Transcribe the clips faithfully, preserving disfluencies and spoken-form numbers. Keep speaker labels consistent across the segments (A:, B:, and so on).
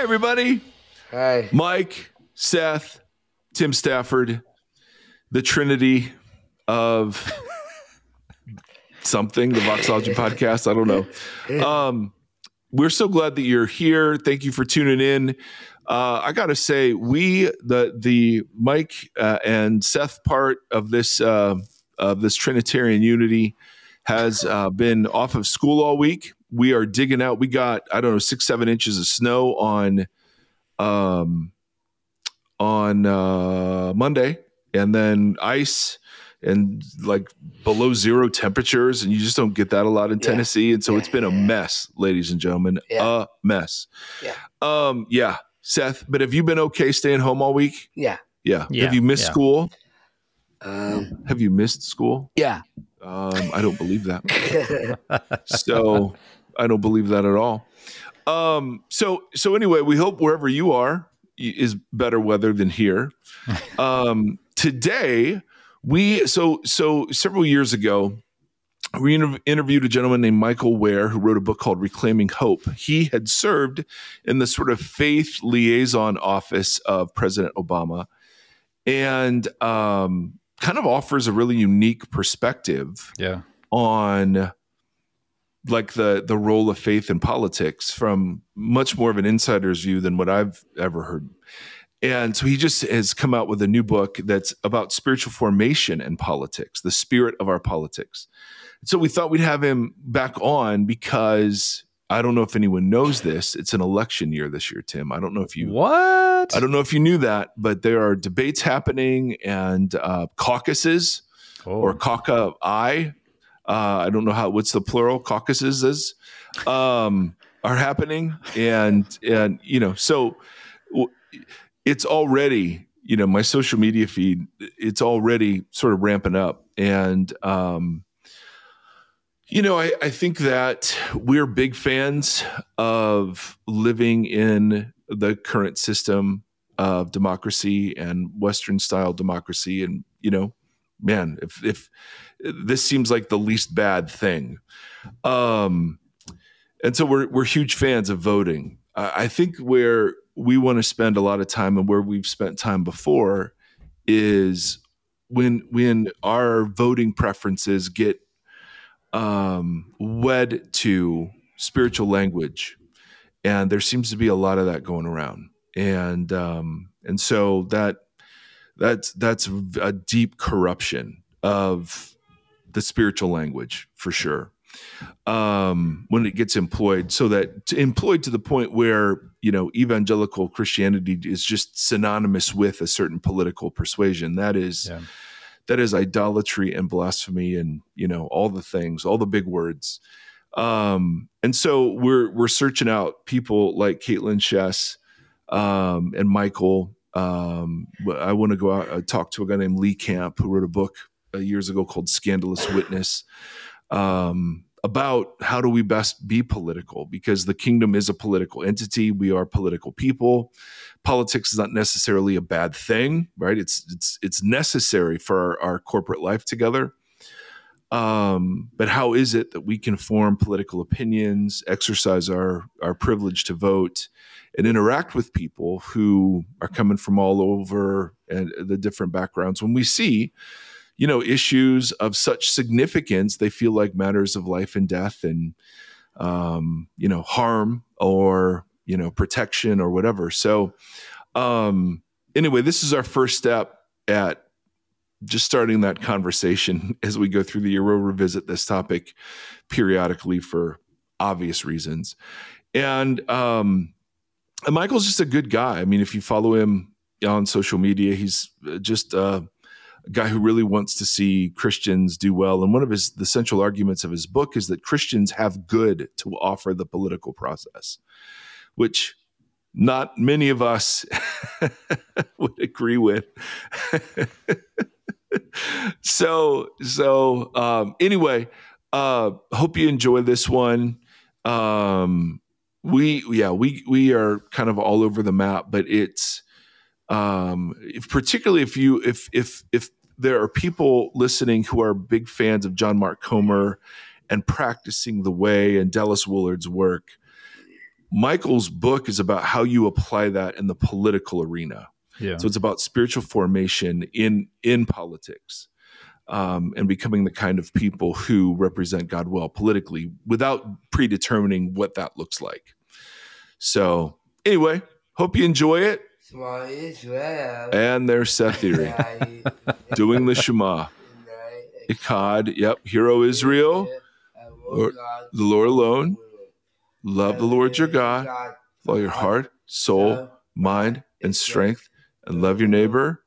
A: everybody.
B: Hi.
A: Mike, Seth, Tim Stafford, the Trinity of something, the Voxology podcast. I don't know. Um, we're so glad that you're here. Thank you for tuning in. Uh, I got to say, we, the the Mike uh, and Seth part of this uh, of this Trinitarian unity has uh, been off of school all week. We are digging out. We got, I don't know, six, seven inches of snow on um, on uh, Monday, and then ice and like below zero temperatures, and you just don't get that a lot in yeah. Tennessee. And so yeah, it's been a yeah. mess, ladies and gentlemen, yeah. a mess.
B: Yeah.
A: Um, yeah. Seth, but have you been okay staying home all week?
B: Yeah.
A: Yeah.
C: yeah.
A: Have you missed
C: yeah.
A: school?
B: Um,
A: have you missed school?
B: Yeah.
A: Um, I don't believe that. So I don't believe that at all. Um, so, so anyway, we hope wherever you are is better weather than here. Um, today we, so, so several years ago, we inter- interviewed a gentleman named Michael Ware who wrote a book called Reclaiming Hope. He had served in the sort of faith liaison office of President Obama, and um, kind of offers a really unique perspective
C: yeah.
A: on like the the role of faith in politics from much more of an insider's view than what I've ever heard. And so he just has come out with a new book that's about spiritual formation in politics, the spirit of our politics. So we thought we'd have him back on because I don't know if anyone knows this. It's an election year this year, Tim. I don't know if you
C: what?
A: I don't know if you knew that, but there are debates happening and uh, caucuses oh. or caucus-I. Uh, I don't know how what's the plural caucuses is um, are happening, and and you know so it's already you know my social media feed it's already sort of ramping up, and um, you know, I, I think that we're big fans of living in the current system of democracy and Western style democracy. And, you know, man, if, if this seems like the least bad thing. Um, and so we're, we're huge fans of voting. Uh, I think where we want to spend a lot of time and where we've spent time before is when, when our voting preferences get Um, wed to spiritual language, and there seems to be a lot of that going around, and um, and so that that's that's a deep corruption of the spiritual language for sure. Um, when it gets employed, so that employed to the point where you know evangelical Christianity is just synonymous with a certain political persuasion. That is. Yeah. That is idolatry and blasphemy, and you know all the things, all the big words. Um, and so we're we're searching out people like Caitlin Chess um, and Michael. Um, I want to go out and talk to a guy named Lee Camp who wrote a book uh, years ago called Scandalous Witness um, about how do we best be political, because the kingdom is a political entity. We are political people. Politics is not necessarily a bad thing, right? It's it's it's necessary for our, our corporate life together. Um, but how is it that we can form political opinions, exercise our our privilege to vote, and interact with people who are coming from all over and the different backgrounds when we see, you know, issues of such significance, they feel like matters of life and death and, um, you know, harm or, you know, protection or whatever. So um, anyway, this is our first step at just starting that conversation as we go through the year. We'll revisit this topic periodically for obvious reasons. And, um, and Michael's just a good guy. I mean, if you follow him on social media, he's just uh, a guy who really wants to see Christians do well. And one of his the central arguments of his book is that Christians have good to offer the political process, which not many of us would agree with. so, so um, anyway, uh, hope you enjoy this one. Um, we, yeah, we we are kind of all over the map, but it's um, if, particularly if you if if if there are people listening who are big fans of John Mark Comer and Practicing the Way and Dallas Willard's work. Michael's book is about how you apply that in the political arena.
C: Yeah.
A: So it's about spiritual formation in in politics, um, and becoming the kind of people who represent God well politically without predetermining what that looks like. So anyway, hope you enjoy it. And there's Seth Theory doing the Shema. Echad, yep. Hero Israel, Lord, the Lord alone. Love the Lord your God with all your heart, soul, mind, and strength, and love your neighbor.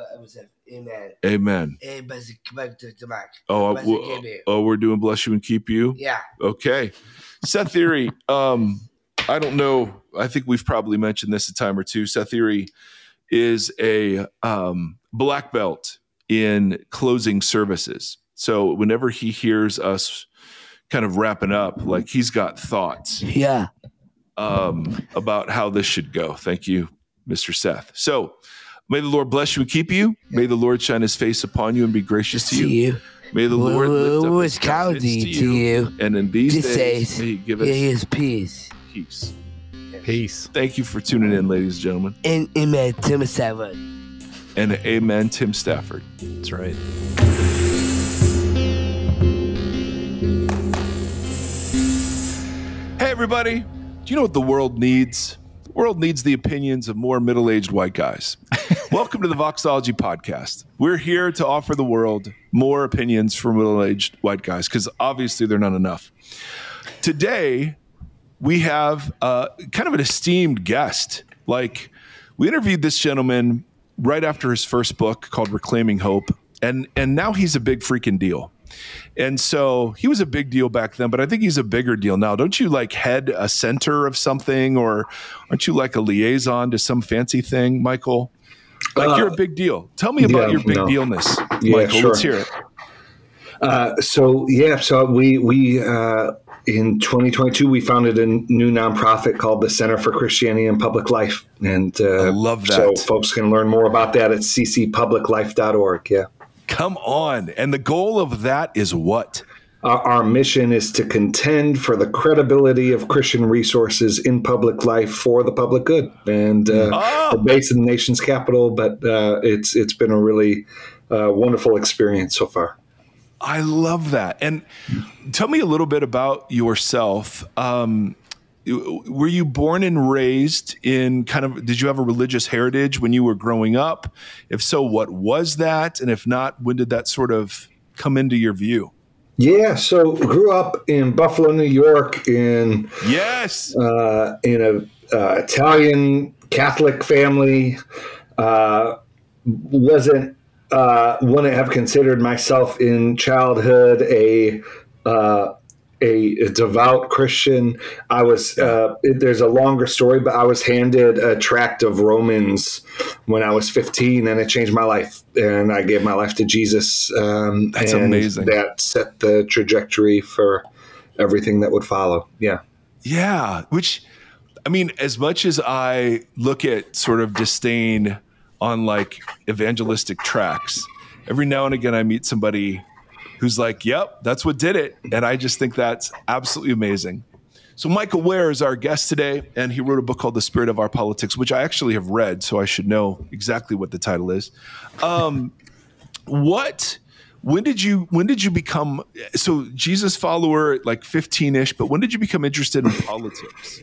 A: Amen. Amen. Oh, well, oh, we're doing bless you and keep you?
B: Yeah.
A: Okay. Seth Theory, um, I don't know. I think we've probably mentioned this a time or two. Seth Theory is a um, black belt in closing services. So whenever he hears us kind of wrapping up, like he's got thoughts
B: yeah.
A: um, about how this should go. Thank you, Mister Seth. So may the Lord bless you and keep you. May the Lord shine his face upon you and be gracious to you.
B: you.
A: May the Lord lift up his
B: countenance
A: countenance
B: to
A: to you.
B: you.
A: And in these
B: This
A: days,
B: days,
A: may he give us
B: his peace.
A: peace.
C: Peace.
A: Thank you for tuning in, ladies and gentlemen.
B: And amen, Tim Stafford.
A: And amen, Tim Stafford.
C: That's right.
A: Hey, everybody. Do you know what the world needs? The world needs the opinions of more middle-aged white guys. Welcome to the Voxology Podcast. We're here to offer the world more opinions from middle-aged white guys because obviously they're not enough. Today, we have uh, kind of an esteemed guest. Like, we interviewed this gentleman right after his first book called Reclaiming Hope, and and now he's a big freaking deal. And so he was a big deal back then, but I think he's a bigger deal now. Don't you like head a center of something, or aren't you like a liaison to some fancy thing, Michael? Like uh, you're a big deal. Tell me about yeah, your big no. dealness,
D: yeah,
A: Michael.
D: Sure.
A: Let's hear it.
D: Uh, so yeah, so we we uh, in twenty twenty-two we founded a new nonprofit called the Center for Christianity and Public Life, and uh,
A: I love that.
D: So folks can learn more about that at c c public life dot org. Yeah.
A: Come on. And the goal of that is what?
D: Our, our mission is to contend for the credibility of Christian resources in public life for the public good. And uh, oh. we're based in the nation's capital, but uh, it's it's been a really uh, wonderful experience so far.
A: I love that. And tell me a little bit about yourself. Um, were you born and raised in kind of, did you have a religious heritage when you were growing up? If so, what was that? And if not, when did that sort of come into your view?
D: Yeah, so grew up in Buffalo, New York, in
A: yes,
D: uh, in a uh, Italian Catholic family. Uh, wasn't uh, wouldn't have considered myself in childhood a uh, a, a devout Christian. I was, uh, it, there's a longer story, but I was handed a tract of Romans when I was fifteen, and it changed my life. And I gave my life to Jesus. Um,
A: That's
D: and
A: amazing.
D: That set the trajectory for everything that would follow. Yeah.
A: Yeah. Which, I mean, as much as I look at sort of disdain on like evangelistic tracks, every now and again I meet somebody who's like, yep, that's what did it. And I just think that's absolutely amazing. So Michael Wear is our guest today, and he wrote a book called The Spirit of Our Politics, which I actually have read, so I should know exactly what the title is. Um, what, when did you, when did you become, so Jesus follower at like fifteen-ish, but when did you become interested in politics?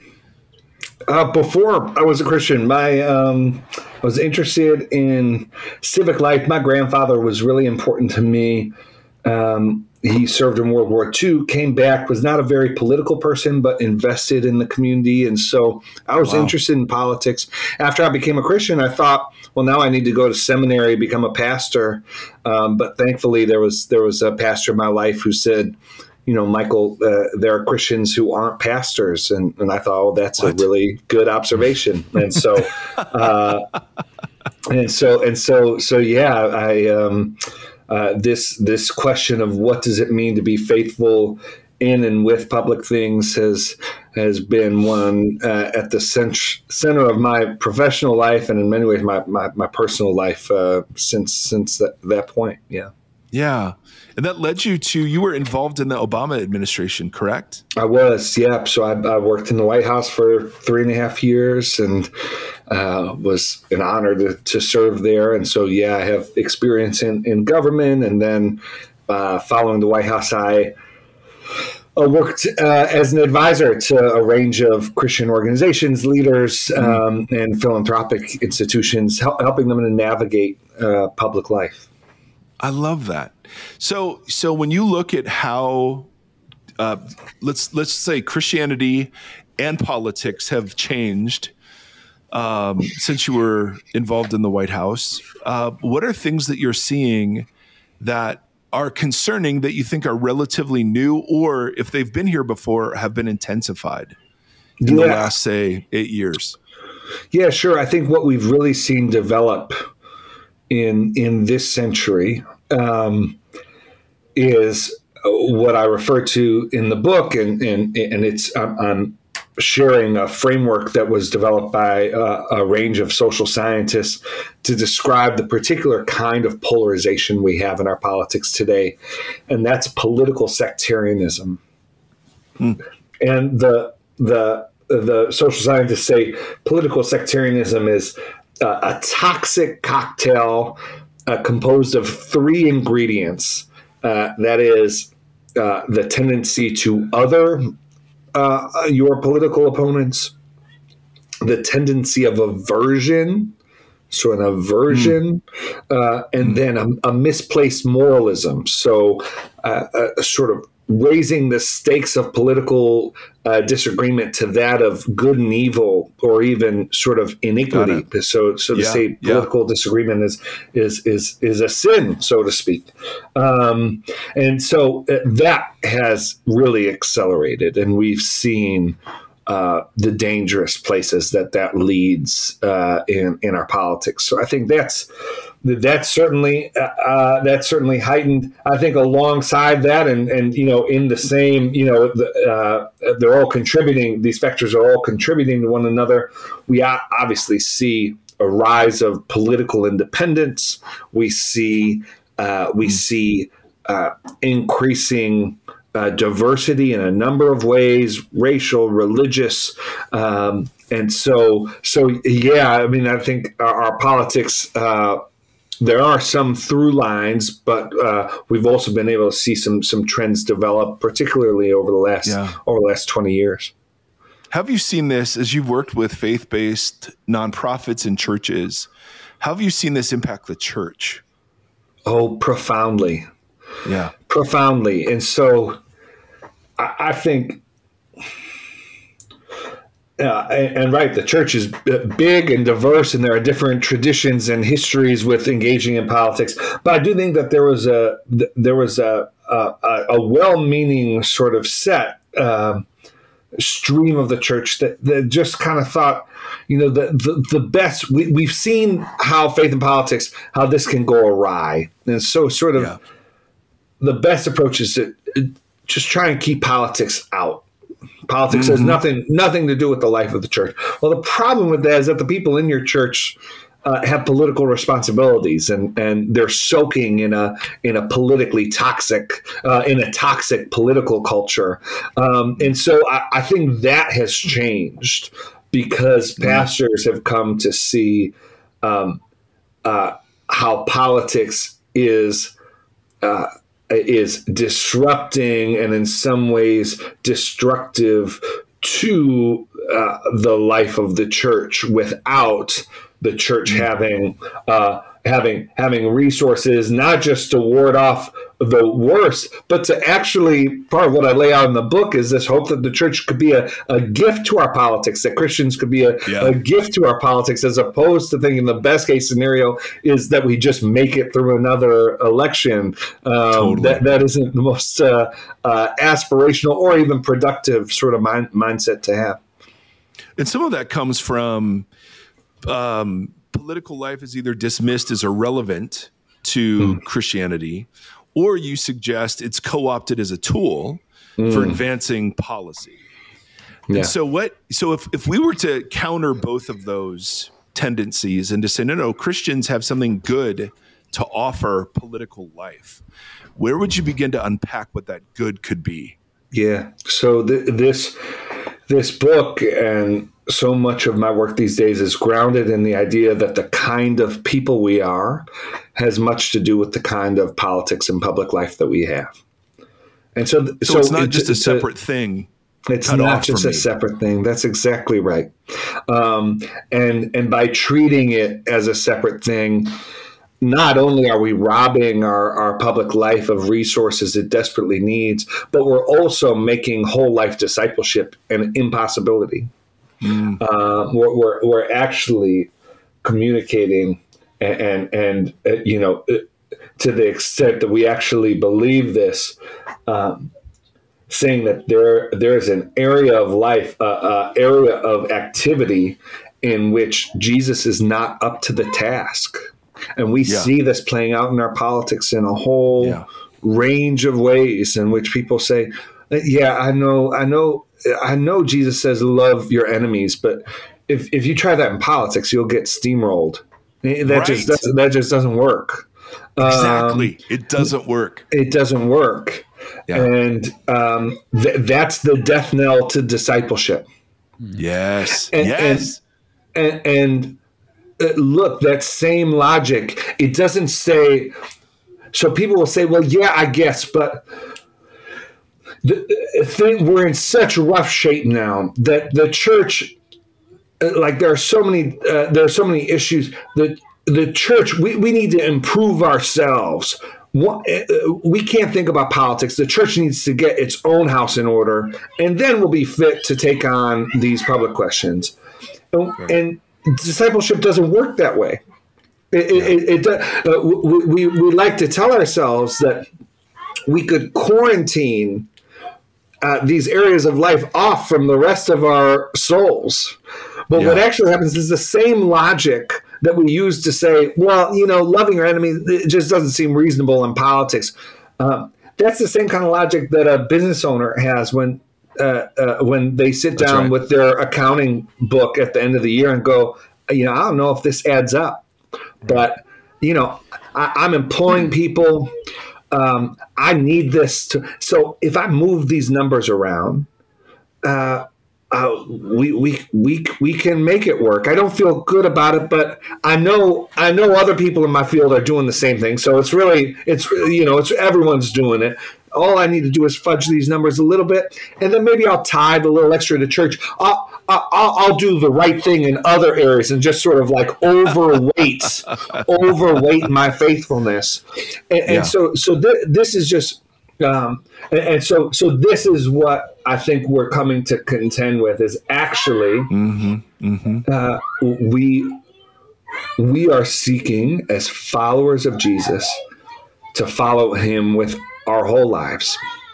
D: Uh, before I was a Christian, my um, I was interested in civic life. My grandfather was really important to me. Um, he served in World War Two, came back, was not a very political person, but invested in the community. And so I was wow. interested in politics. After I became a Christian, I thought, well, now I need to go to seminary, become a pastor. Um, but thankfully, there was there was a pastor in my life who said, you know, Michael, uh, there are Christians who aren't pastors. And, and I thought, oh, that's what? a really good observation. And so, uh, and so, and so, so, yeah, I, um, uh, this, this question of what does it mean to be faithful in and with public things has, has been one uh, at the cent- center of my professional life. And in many ways, my, my, my personal life uh, since, since that, that point. Yeah.
A: Yeah. And that led you to, you were involved in the Obama administration, correct?
D: I was, yeah. So I, I worked in the White House for three and a half years and uh, was an honor to, to serve there. And so, yeah, I have experience in, in government. And then uh, following the White House, I uh, worked uh, as an advisor to a range of Christian organizations, leaders, um, and philanthropic institutions, help, helping them to navigate uh, public life.
A: I love that. So, so when you look at how, uh, let's let's say Christianity and politics have changed um, since you were involved in the White House, uh, what are things that you're seeing that are concerning that you think are relatively new, or if they've been here before, have been intensified in
D: yeah.
A: the last, say, eight years?
D: Yeah, sure. I think what we've really seen develop in in this century um, is what I refer to in the book, and and and it's I'm, I'm sharing a framework that was developed by uh, a range of social scientists to describe the particular kind of polarization we have in our politics today, and that's political sectarianism. Hmm. And the the the social scientists say political sectarianism is uh, a toxic cocktail uh, composed of three ingredients. Uh, that is uh, the tendency to other uh, your political opponents, the tendency of aversion, so an aversion, mm. uh, and mm. then a, a misplaced moralism. So uh, a, a sort of raising the stakes of political uh, disagreement to that of good and evil, or even sort of iniquity. So, so to yeah, say, political yeah. disagreement is is is is a sin, so to speak. Um, and so that has really accelerated, and we've seen uh, the dangerous places that that leads uh, in in our politics. So I think that's. That's certainly uh, that's certainly heightened. I think alongside that, and and you know, in the same, you know, the, uh, they're all contributing. These factors are all contributing to one another. We obviously see a rise of political independence. We see uh, we see uh, increasing uh, diversity in a number of ways, racial, religious. Um, and so, so yeah, I mean, I think our, our politics. Uh, There are some through lines, but uh, we've also been able to see some some trends develop, particularly over the last yeah. over the last twenty years.
A: Have you seen this as you've worked with faith-based nonprofits and churches? How have you seen this impact the church?
D: Oh, profoundly.
A: Yeah,
D: profoundly. And so, I, I think. Uh, and, and right, the church is big and diverse, and there are different traditions and histories with engaging in politics. But I do think that there was a there was a a, a well-meaning sort of set uh, stream of the church that, that just kind of thought, you know, the the, the best. We, we've seen how faith and politics, how this can go awry, and so sort of yeah. the best approach is to just try and keep politics out. Politics mm-hmm. has nothing nothing to do with the life of the church. Well, the problem with that is that the people in your church uh, have political responsibilities, and, and they're soaking in a in a politically toxic uh, in a toxic political culture. Um, and so I, I think that has changed because mm-hmm. pastors have come to see um, uh, how politics is. Uh, is disrupting and in some ways destructive to uh, the life of the church without the church mm-hmm. having uh, having having resources, not just to ward off the worst, but to actually, part of what I lay out in the book is this hope that the church could be a, a gift to our politics, that Christians could be a, yeah. a gift to our politics, as opposed to thinking the best case scenario is that we just make it through another election. Um, totally. That that isn't the most uh, uh, aspirational or even productive sort of mind, mindset to have.
A: And some of that comes from um, political life is either dismissed as irrelevant to mm. Christianity, or you suggest it's co-opted as a tool mm. for advancing policy. Yeah. And so what, so if, if we were to counter both of those tendencies and to say, no, no, Christians have something good to offer political life. Where would you begin to unpack what that good could be?
D: Yeah. So th- this this book and so much of my work these days is grounded in the idea that the kind of people we are has much to do with the kind of politics and public life that we have. And so,
A: so,
D: so
A: it's not
D: it,
A: just a
D: it's
A: separate
D: a,
A: thing.
D: It's not just a
A: me.
D: separate thing. That's exactly right. Um, and and by treating it as a separate thing, not only are we robbing our, our public life of resources it desperately needs, but we're also making whole life discipleship an impossibility. Mm. Uh, we're, we're, we're actually communicating and, and, and uh, you know, to the extent that we actually believe this, um, saying that there there is an area of life, uh, uh, area of activity in which Jesus is not up to the task. And we yeah. see this playing out in our politics in a whole yeah. range of ways in which people say, yeah, I know, I know, I know Jesus says love your enemies, but if, if you try that in politics, you'll get steamrolled. That
A: right.
D: just doesn't, that just doesn't work.
A: Exactly.
D: Um,
A: it doesn't work.
D: It doesn't work. Yeah. And um, th- that's the death knell to discipleship.
A: Yes.
D: And,
A: yes.
D: And, and, and uh, look, that same logic, it doesn't say, so people will say, well, yeah, I guess, but the, the thing, we're in such rough shape now that the church, uh, like there are so many, uh, there are so many issues that the church, we, we need to improve ourselves. We can't think about politics. The church needs to get its own house in order, and then we'll be fit to take on these public questions. And, right. and discipleship doesn't work that way. It, yeah. it, it, it uh, we, we, we like to tell ourselves that we could quarantine uh, these areas of life off from the rest of our souls. But yeah. what actually happens is the same logic that we use to say, well, you know, loving your enemy, it just doesn't seem reasonable in politics. Um, that's the same kind of logic that a business owner has when uh, uh, when they sit down right. with their accounting book at the end of the year and go, you know, I don't know if this adds up, but, you know, I, I'm employing people. Um, I need this to. So if I move these numbers around, uh, Uh, we we we we can make it work. I don't feel good about it, but I know I know other people in my field are doing the same thing. So it's really it's you know it's everyone's doing it. All I need to do is fudge these numbers a little bit, and then maybe I'll tithe a little extra to church. I'll I'll, I'll do the right thing in other areas and just sort of like overweight overweight my faithfulness. And, and yeah. so so th- this is just. Um, and, and so, so this is what I think we're coming to contend with is actually mm-hmm, mm-hmm. Uh, we we are seeking as followers of Jesus to follow him with our whole lives.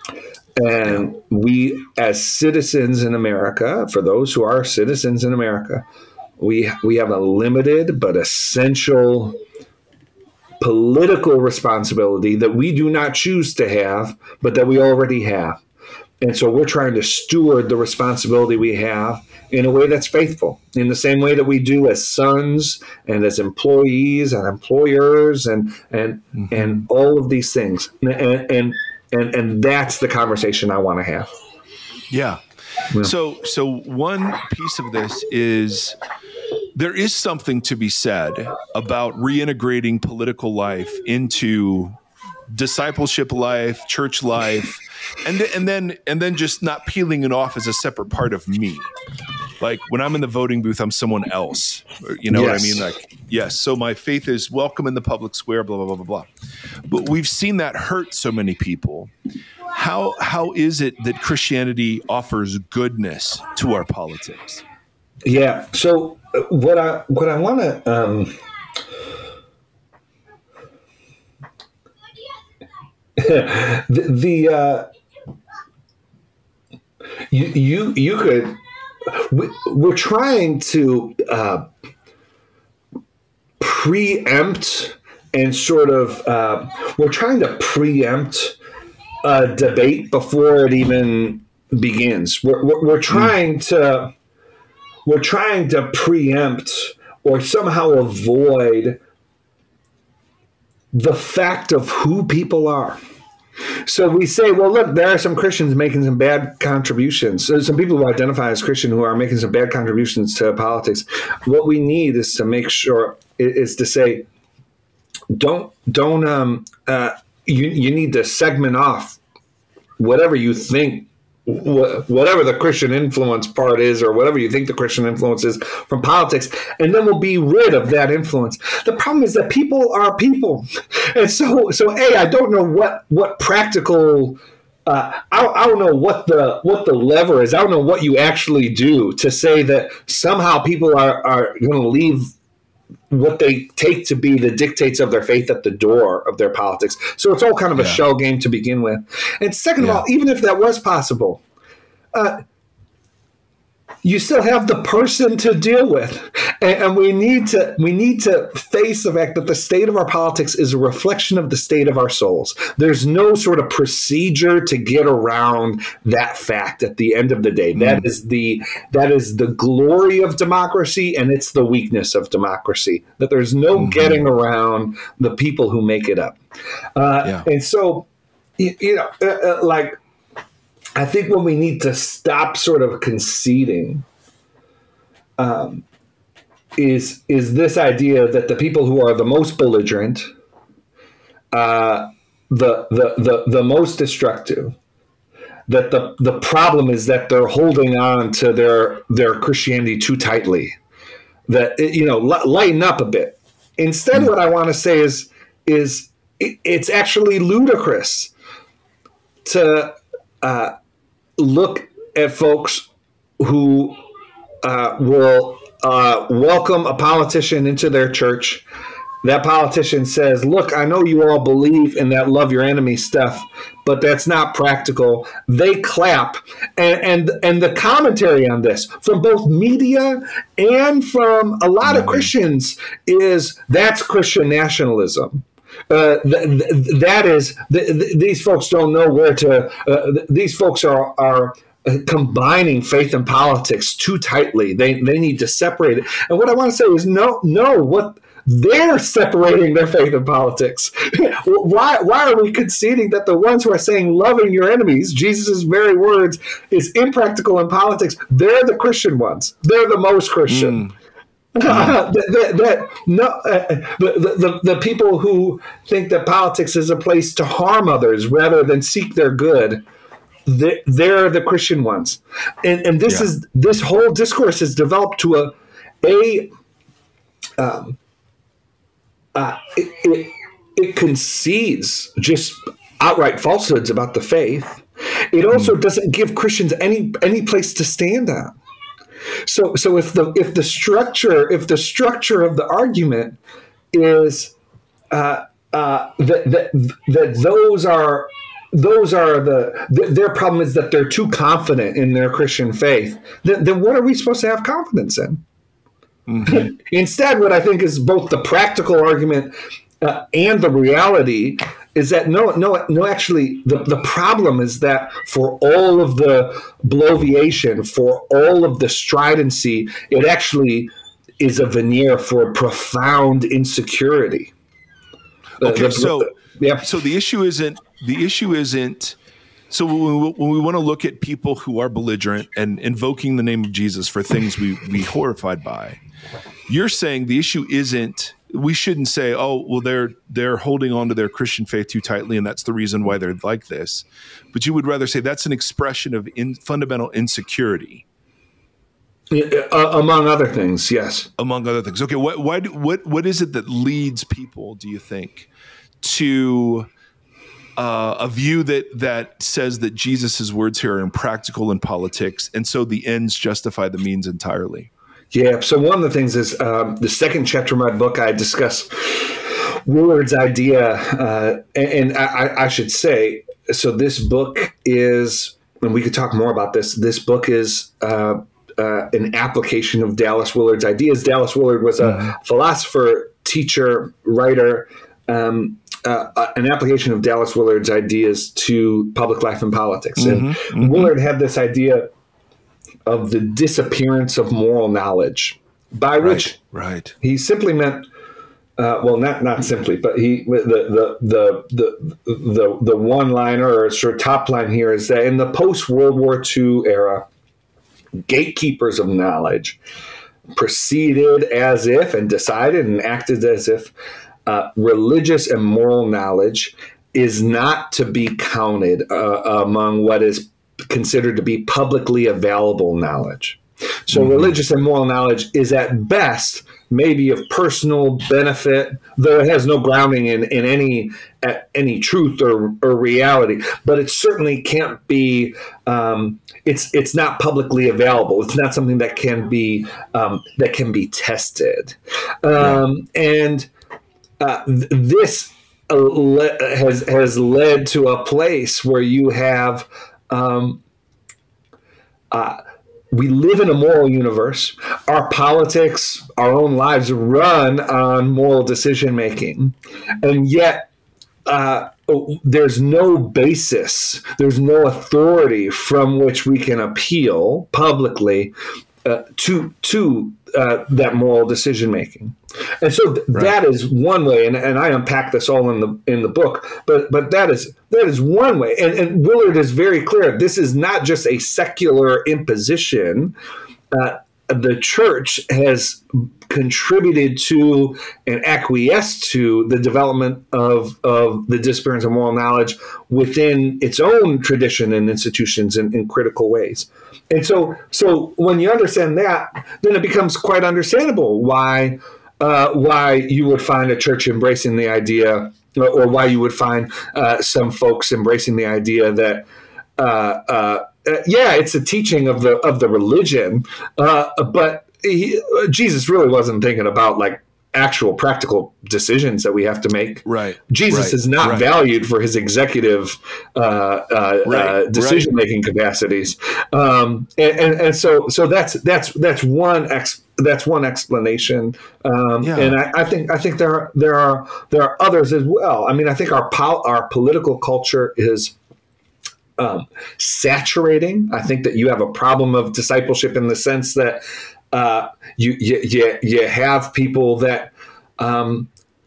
D: And we, as citizens in America, for those who are citizens in America, we we have a limited but essential political responsibility that we do not choose to have, but that we already have. And so we're trying to steward the responsibility we have in a way that's faithful, in the same way that we do as sons and as employees and employers and and mm-hmm. and all of these things. And and and, and that's the conversation I want to have.
A: Yeah. yeah. So so one piece of this is there is something to be said about reintegrating political life into discipleship life, church life, and th- and then and then just not peeling it off as a separate part of me. Like when I'm in the voting booth, I'm someone else. You know yes. what I mean? Like, yes, so my faith is welcome in the public square, blah, blah, blah, blah, blah. But we've seen that hurt so many people. How how is it that Christianity offers goodness to our politics?
D: Yeah. So what I what I want to um, the, the uh, you you you could we, we're trying to uh, preempt and sort of uh, we're trying to preempt a debate before it even begins. We're we're, we're trying mm. to. We're trying to preempt or somehow avoid the fact of who people are. So we say, well, look, there are some Christians making some bad contributions. So some people who identify as Christian who are making some bad contributions to politics. What we need is to make sure is to say, don't don't um uh you you need to segment off whatever you think. Whatever the Christian influence part is, or whatever you think the Christian influence is from politics, and then we'll be rid of that influence. The problem is that people are people, and so so a I don't know what what practical uh, I, I don't know what the what the lever is. I don't know what you actually do to say that somehow people are are going to leave what they take to be the dictates of their faith at the door of their politics. So it's all kind of a yeah. shell game to begin with. And second yeah. of all, even if that was possible, uh, you still have the person to deal with. And, and we need to we need to face the fact that the state of our politics is a reflection of the state of our souls. There's no sort of procedure to get around that fact at the end of the day. Mm. That is the that is the glory of democracy, and it's the weakness of democracy, that there's no mm-hmm. getting around the people who make it up. Uh, yeah. And so, you, you know, uh, uh, like, I think when we need to stop sort of conceding um, is is this idea that the people who are the most belligerent, uh, the, the the the most destructive, that the the problem is that they're holding on to their their Christianity too tightly. That, you know, lighten up a bit. Instead, mm. what I want to say is is it, it's actually ludicrous to uh, look at folks who uh, will uh, welcome a politician into their church. That politician says, look, I know you all believe in that love your enemy stuff, but that's not practical. They clap. And and, and the commentary on this from both media and from a lot of Christians is that's Christian nationalism. Uh, th- th- that is, th- th- these folks don't know where to, uh, th- these folks are, are combining faith and politics too tightly. They they need to separate it. And what I want to say is, no, no, what they're separating their faith and politics. why why are we conceding that the ones who are saying loving your enemies, Jesus' very words, is impractical in politics? They're the Christian ones. They're the most Christian. Mm. that, that, that, no, uh, the, the, the people who think that politics is a place to harm others rather than seek their good, they're, they're the Christian ones. And, and this yeah. is this whole discourse has developed to a a um, uh, it, it, it concedes just outright falsehoods about the faith. It also mm. doesn't give Christians any any place to stand on. So, so if the if the structure if the structure of the argument is uh, uh, that that that those are those are the, the their problem is that they're too confident in their Christian faith, then, then what are we supposed to have confidence in? Mm-hmm. Instead, what I think is both the practical argument uh, and the reality is that no, no, no. Actually, the, the problem is that for all of the bloviation, for all of the stridency, it actually is a veneer for profound insecurity.
A: Okay, uh, the, so yeah. So the issue isn't the issue isn't. So when we, when we want to look at people who are belligerent and invoking the name of Jesus for things we we horrified by, you're saying the issue isn't. We shouldn't say, oh, well, they're they're holding on to their Christian faith too tightly, and that's the reason why they're like this. But you would rather say that's an expression of in, fundamental insecurity,
D: uh, among other things. Yes,
A: among other things. Okay, what why do, what what is it that leads people, do you think, to uh, a view that that says that Jesus's words here are impractical in politics, and so the ends justify the means entirely?
D: Yeah. So one of the things is um, the second chapter of my book, I discuss Willard's idea, uh, and, and I, I should say, so this book is, and we could talk more about this. This book is uh, uh, an application of Dallas Willard's ideas. Dallas Willard was a mm-hmm. philosopher, teacher, writer. Um, uh, an application of Dallas Willard's ideas to public life and politics. Mm-hmm. And mm-hmm. Willard had this idea of the disappearance of moral knowledge, by which
A: right, right.
D: he simply meant Uh, well, not not simply, but he the the the the the, the one liner or sort of top line here is that in the post World War Two era, gatekeepers of knowledge proceeded as if and decided and acted as if uh, religious and moral knowledge is not to be counted uh, among what is considered to be publicly available knowledge. So mm-hmm. religious and moral knowledge is at best maybe of personal benefit, though it has no grounding in, in any uh, any truth or, or reality. But it certainly can't be. Um, it's it's not publicly available. It's not something that can be um, that can be tested. Um, yeah. And uh, th- this uh, le- has has led to a place where you have. Um, uh, We live in a moral universe. Our politics, our own lives run on moral decision making. And yet uh, there's no basis, there's no authority from which we can appeal publicly uh, to, to uh, that moral decision making. And so th- right. that is one way, and, and I unpack this all in the in the book, but but that is that is one way. And, and Willard is very clear. This is not just a secular imposition. Uh, the church has contributed to and acquiesced to the development of, of the disciplines of moral knowledge within its own tradition and institutions in, in critical ways. And so so when you understand that, then it becomes quite understandable why Uh, why you would find a church embracing the idea, or why you would find uh, some folks embracing the idea that, uh, uh, yeah, it's a teaching of the of the religion, uh, but he, Jesus really wasn't thinking about like actual practical decisions that we have to make.
A: Right.
D: Jesus
A: right,
D: is not
A: right.
D: valued for his executive uh, uh,
A: right,
D: uh, decision making right. capacities, um, and, and, and so so that's that's that's one ex- that's one explanation, um,
A: yeah.
D: and I, I think I think there are there are there are others as well. I mean, I think our pol- our political culture is. Um, saturating. I think that you have a problem of discipleship in the sense that uh, you, you you you have people that um,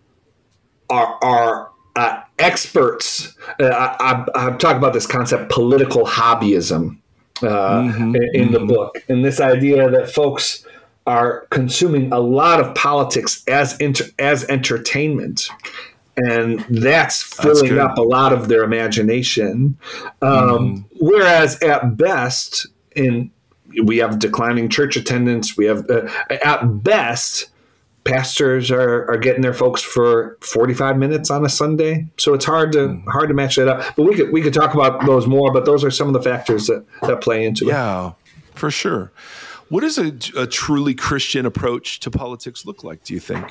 D: are are uh, experts. Uh, I, I, I talk about this concept, political hobbyism, uh, mm-hmm, in, in mm-hmm. the book, and this idea that folks are consuming a lot of politics as inter, as entertainment. And that's filling that's up a lot of their imagination. Um, mm-hmm. Whereas at best, in we have declining church attendance. We have uh, at best, pastors are, are getting their folks for forty-five minutes on a Sunday. So it's hard to mm-hmm. hard to match that up. But we could we could talk about those more. But those are some of the factors that, that play into
A: yeah,
D: it.
A: Yeah, for sure. What does a, a truly Christian approach to politics look like, do you think?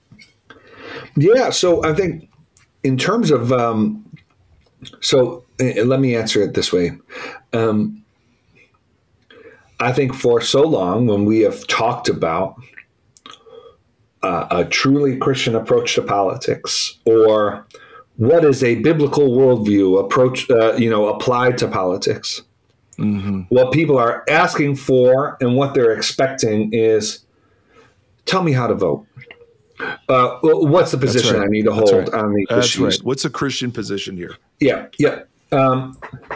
D: Yeah, so I think in terms of, um, so uh, let me answer it this way. Um, I think for so long when we have talked about uh, a truly Christian approach to politics, or what is a biblical worldview approach, uh, you know, applied to politics, mm-hmm. what people are asking for and what they're expecting is, tell me how to vote. Uh, what's the position right. I need to hold right. on the
A: That's
D: issues?
A: Right. What's a Christian position here?
D: Yeah, yeah. Um,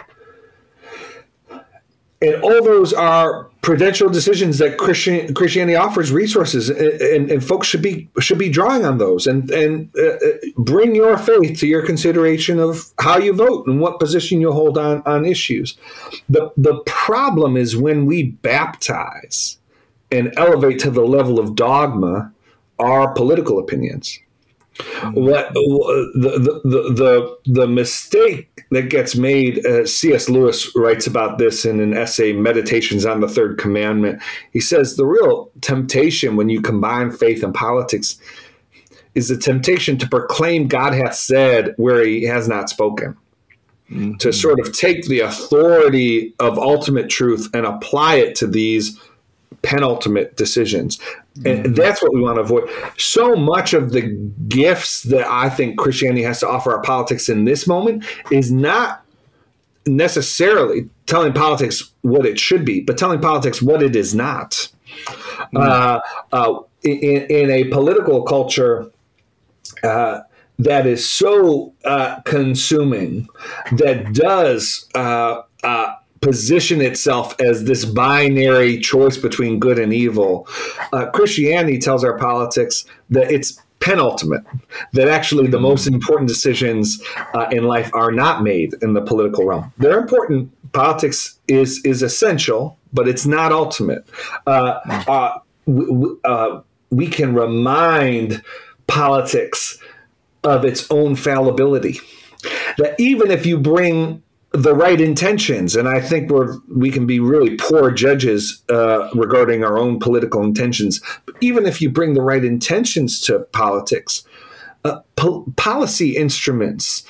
D: and all those are prudential decisions that Christian, Christianity offers resources, and, and, and folks should be should be drawing on those, and and uh, bring your faith to your consideration of how you vote and what position you hold on on issues. The the problem is when we baptize and elevate to the level of dogma our political opinions. Mm-hmm. What the, the the the the mistake that gets made, uh, C S Lewis writes about this in an essay, Meditations on the Third Commandment. He says the real temptation when you combine faith and politics is the temptation to proclaim God hath said where he has not spoken. Mm-hmm. To sort of take the authority of ultimate truth and apply it to these penultimate decisions. And mm-hmm. that's what we want to avoid. So much of the gifts that I think Christianity has to offer our politics in this moment is not necessarily telling politics what it should be, but telling politics what it is not. Mm-hmm. Uh, uh, in, in a political culture uh, that is so uh, consuming, that does uh, uh, position itself as this binary choice between good and evil. Uh, Christianity tells our politics that it's penultimate, that actually the most important decisions uh, in life are not made in the political realm. They're important. Politics is is essential, but it's not ultimate. Uh, uh, w- uh, we can remind politics of its own fallibility. That even if you bring the right intentions, and I think we're we can be really poor judges uh, regarding our own political intentions, but even if you bring the right intentions to politics, uh, po- policy instruments,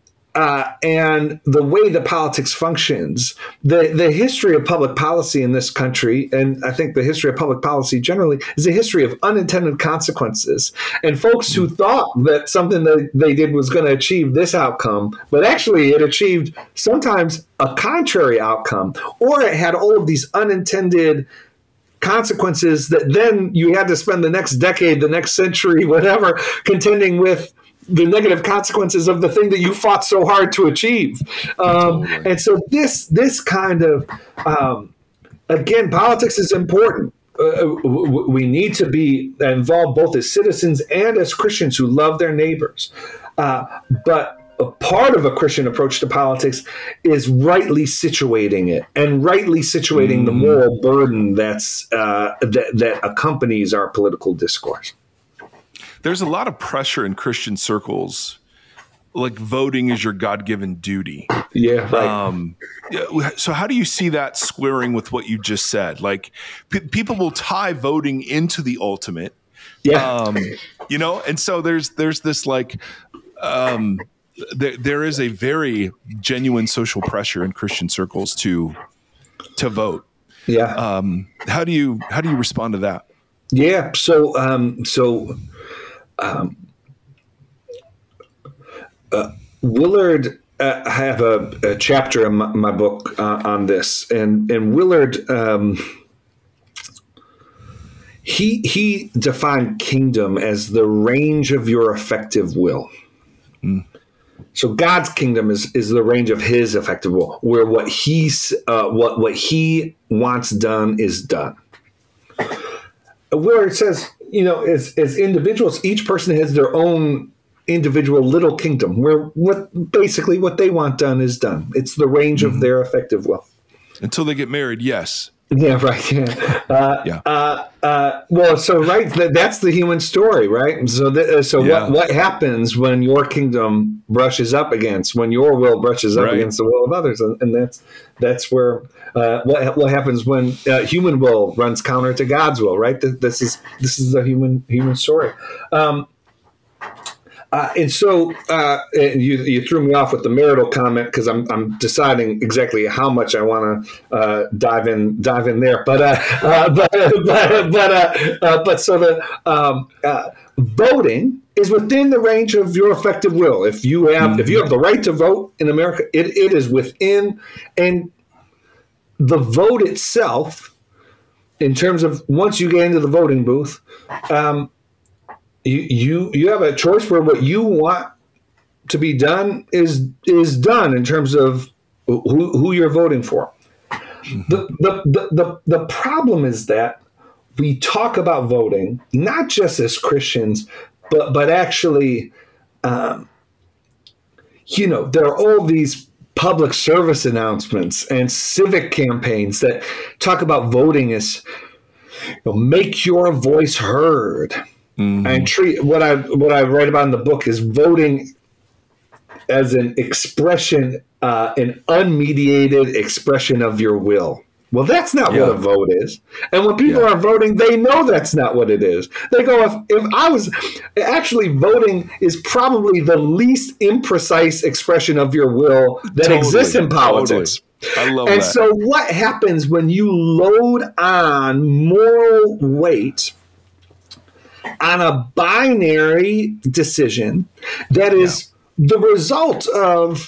D: Uh, and the way that politics functions, the, the history of public policy in this country, and I think the history of public policy generally, is a history of unintended consequences. And folks who thought that something that they did was going to achieve this outcome, but actually it achieved sometimes a contrary outcome, or it had all of these unintended consequences that then you had to spend the next decade, the next century, whatever, contending with the negative consequences of the thing that you fought so hard to achieve. Um, totally. And so this this kind of, um, again, politics is important. Uh, we need to be involved both as citizens and as Christians who love their neighbors. Uh, but a part of a Christian approach to politics is rightly situating it and rightly situating mm. the moral burden that's uh, that, that accompanies our political discourse.
A: There's a lot of pressure in Christian circles, like voting is your God-given duty.
D: Yeah, right. Um,
A: so how do you see that squaring with what you just said? Like p- people will tie voting into the ultimate.
D: Yeah.
A: Um, you know, and so there's there's this like um, there there is a very genuine social pressure in Christian circles to to vote.
D: Yeah.
A: Um, how do you how do you respond to that?
D: Yeah. So um, so. Um, uh, Willard, uh, I have a, a chapter in my, my book uh, on this, and and Willard, um, he he defined kingdom as the range of your effective will. Mm. So God's kingdom is is the range of His effective will, where what he's uh, what what He wants done is done. Willard says, you know, as as individuals, each person has their own individual little kingdom where what basically what they want done is done. It's the range mm-hmm. of their effective will.
A: Until they get married, yes.
D: Yeah, right. Yeah. Uh,
A: yeah.
D: Uh, uh, well, so right, that, that's the human story, right? So, th- so yeah. what what happens when your kingdom brushes up against, when your will brushes up right. against the will of others, and, and that's that's where uh, what what happens when uh, human will runs counter to God's will, right? This is this is the human human story. Um, Uh, and so uh, you, you threw me off with the marital comment because I'm I'm deciding exactly how much I want to uh, dive in dive in there. But uh, uh, but but but, uh, uh, but so the um, uh, voting is within the range of your effective will. If you have mm-hmm. if you have the right to vote in America, it, it is within, and the vote itself, in terms of once you get into the voting booth. Um, You, you you have a choice where what you want to be done is is done in terms of who, who you're voting for. The, the, the, the, the problem is that we talk about voting, not just as Christians, but, but actually, um, you know, there are all these public service announcements and civic campaigns that talk about voting as, you know, make your voice heard. Mm-hmm. And treat what I what I write about in the book is voting as an expression, uh, an unmediated expression of your will. Well, that's not yeah. what a vote is. And when people yeah. are voting, they know that's not what it is. They go, if, if I was actually voting is probably the least imprecise expression of your will that totally, exists in politics.
A: Totally. I love
D: and
A: that.
D: So what happens when you load on moral weight on a binary decision that is yeah. the result of,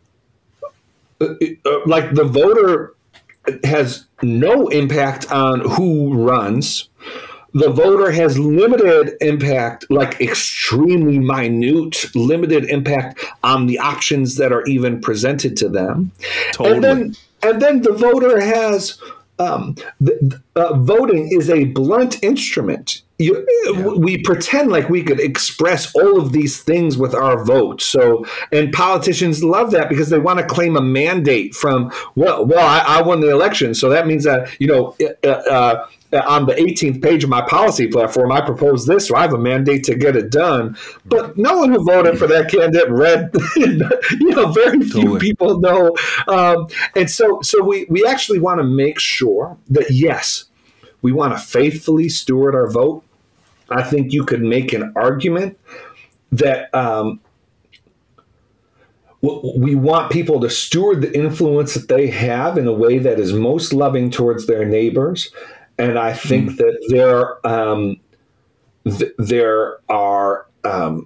D: uh, uh, like, the voter has no impact on who runs, the voter has limited impact, like extremely minute, limited impact on the options that are even presented to them.
A: Totally.
D: And then, and then the voter has um, the, uh, voting is a blunt instrument. You, yeah. We pretend like we could express all of these things with our vote. So, and politicians love that because they want to claim a mandate from, well, well, I, I won the election, so that means that, you know, uh, uh, on the eighteenth page of my policy platform, I propose this, so I have a mandate to get it done. But no one who voted for that candidate read, you know, very few totally. people know. Um, and so, so we, we actually want to make sure that, yes, we want to faithfully steward our vote. I think you could make an argument that um, we want people to steward the influence that they have in a way that is most loving towards their neighbors. And I think mm. that there, um, th- there are, um,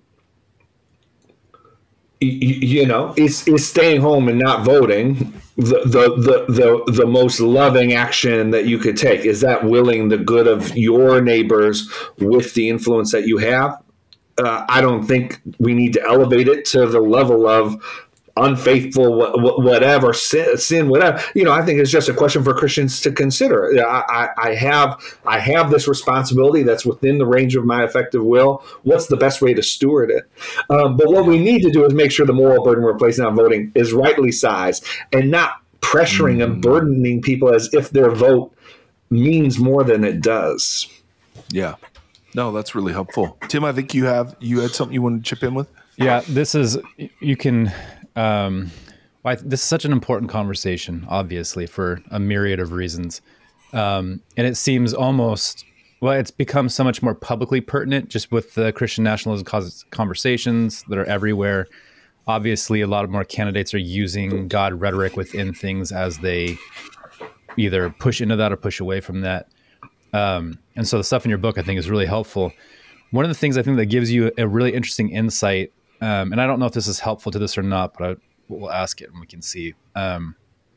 D: y- you know, is is staying home and not voting the, the the the the most loving action that you could take? Is that willing the good of your neighbors with the influence that you have? Uh, I don't think we need to elevate it to the level of unfaithful, whatever, sin, whatever. You know, I think it's just a question for Christians to consider. I, I have, I have this responsibility that's within the range of my effective will. What's the best way to steward it? Um, but what we need to do is make sure the moral burden we're placing on voting is rightly sized and not pressuring mm. and burdening people as if their vote means more than it does.
A: Yeah. No, that's really helpful. Tim, I think you have, you had something you want to chip in with?
C: Yeah, this is, you can, Um, well, this is such an important conversation, obviously, for a myriad of reasons. Um, and it seems almost, well, it's become so much more publicly pertinent just with the Christian nationalism conversations that are everywhere. Obviously, a lot of more candidates are using God rhetoric within things as they either push into that or push away from that. Um, and so the stuff in your book, I think, is really helpful. One of the things I think that gives you a really interesting insight, Um, and I don't know if this is helpful to this or not, but I will ask it and we can see, um,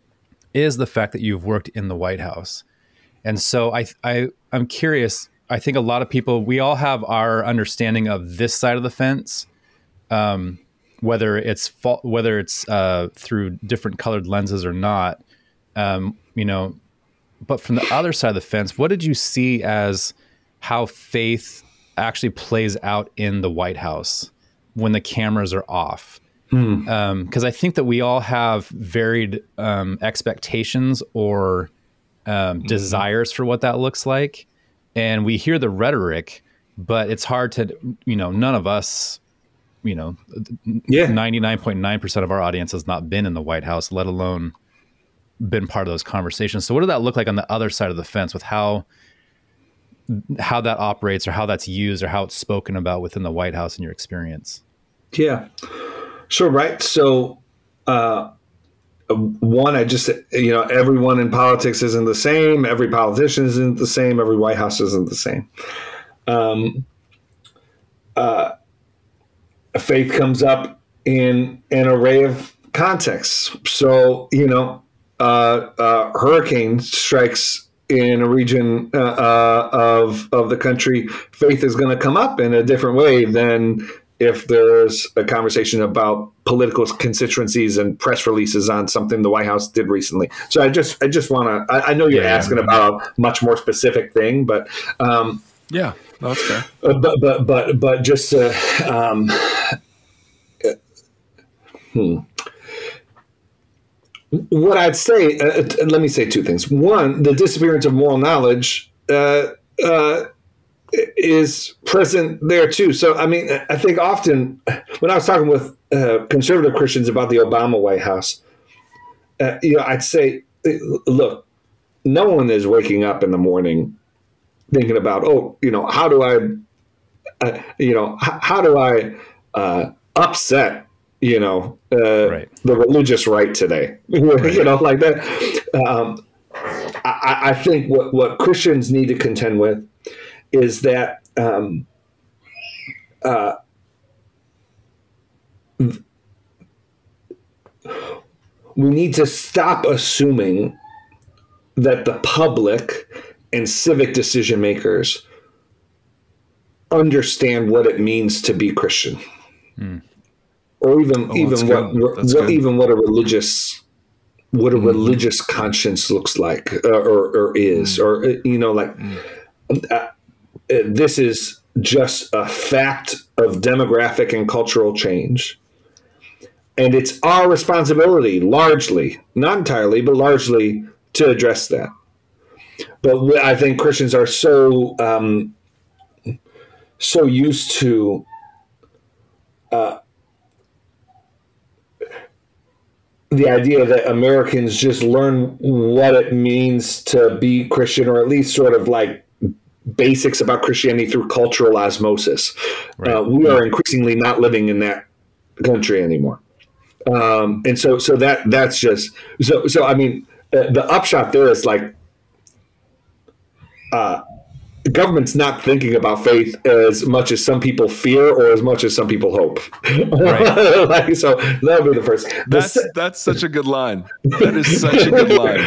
C: is the fact that you've worked in the White House. And so I, I, I'm curious, I think a lot of people, we all have our understanding of this side of the fence, um, whether it's fa- whether it's uh, through different colored lenses or not, um, you know, but from the other side of the fence, what did you see as how faith actually plays out in the White House when the cameras are off? Hmm. Um, 'cause I think that we all have varied um, expectations or um, mm-hmm. desires for what that looks like. And we hear the rhetoric, but it's hard to, you know, none of us, you know, yeah. ninety-nine point nine percent of our audience has not been in the White House, let alone been part of those conversations. So what did that look like on the other side of the fence with how how that operates or how that's used or how it's spoken about within the White House in your experience?
D: Yeah, sure. Right. So, uh, one, I just, you know, everyone in politics isn't the same. Every politician isn't the same. Every White House isn't the same. Um, uh, faith comes up in an array of contexts. So, you know, uh, uh, hurricane strikes in a region uh, uh, of of the country, faith is going to come up in a different way than if there's a conversation about political constituencies and press releases on something the White House did recently. So I just I just want to I, I know you're yeah, asking yeah. about a much more specific thing, but um,
A: yeah, no, that's fair.
D: But but but but just uh, um, hmm. What I'd say, uh, let me say two things. One, the disappearance of moral knowledge uh, uh, is present there too. So, I mean, I think often when I was talking with uh, conservative Christians about the Obama White House, uh, you know, I'd say, look, no one is waking up in the morning thinking about, oh, you know, how do I, uh, you know, h- how do I uh, upset you know, uh, right. the religious right today, right. you know, like that. Um, I, I think what, what Christians need to contend with is that um, uh, we need to stop assuming that the public and civic decision makers understand what it means to be Christian, mm. or even oh, even what, what even what a religious what a mm. religious conscience looks like uh, or, or is, mm. or you know, like mm. uh, this is just a fact of demographic and cultural change, and it's our responsibility, largely, not entirely, but largely, to address that. But I think Christians are so um, so used to uh, the idea that Americans just learn what it means to be Christian, or at least sort of like basics about Christianity through cultural osmosis. Right. Uh, we are increasingly not living in that country anymore, um, and so so that that's just so so. I mean, uh, the upshot there is like. Uh, the government's not thinking about faith as much as some people fear or as much as some people hope. Right. Like, so that'll be the first.
A: That's the, that's such a good line. That is such a good line.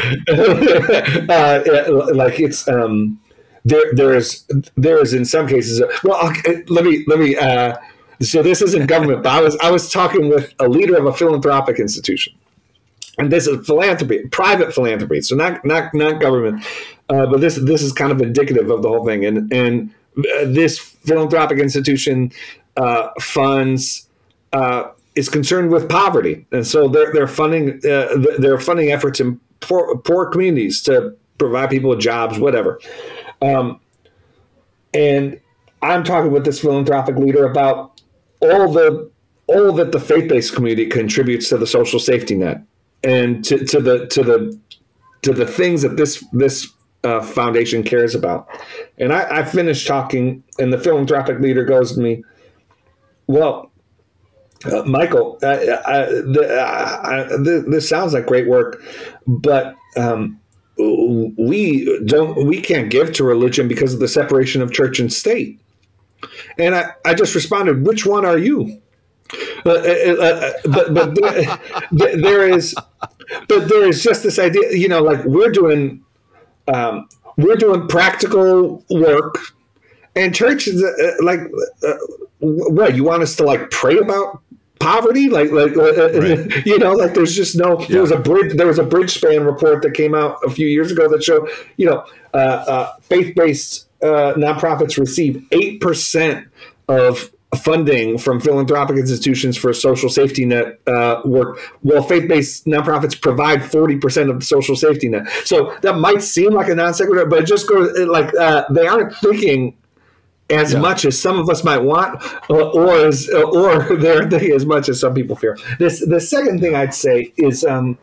D: uh, like it's um, there. There is there is in some cases. Well, I'll, let me let me. Uh, so this isn't government, but I was I was talking with a leader of a philanthropic institution. And this is philanthropy, private philanthropy, so not not not government, uh, but this this is kind of indicative of the whole thing. And and uh, this philanthropic institution uh, funds uh, is concerned with poverty, and so they're they're funding uh, they're funding efforts in poor, poor communities to provide people with jobs, whatever. Um, and I'm talking with this philanthropic leader about all the all that the faith-based community contributes to the social safety net. And to, to the to the to the things that this this uh, foundation cares about, and I, I finished talking, and the philanthropic leader goes to me, "Well, uh, Michael, I, I, the, I, the, this sounds like great work, but um, we don't we can't give to religion because of the separation of church and state." And I, I just responded, "Which one are you?" Uh, uh, uh, but but there, there is but there is just this idea, you know, like we're doing um, we're doing practical work, and church is uh, like uh, what you want us to like pray about poverty, like like uh, right. You know, like there's just no yeah. there was a bridge there was a Bridgespan report that came out a few years ago that showed, you know, uh, uh, faith-based uh, nonprofits receive eight percent of funding from philanthropic institutions for social safety net uh, work, while faith-based nonprofits provide forty percent of the social safety net. So that might seem like a non sequitur, but it just goes like uh, they aren't thinking as yeah. much as some of us might want, or, or as or they're thinking as much as some people fear. This the second thing I'd say is. Um,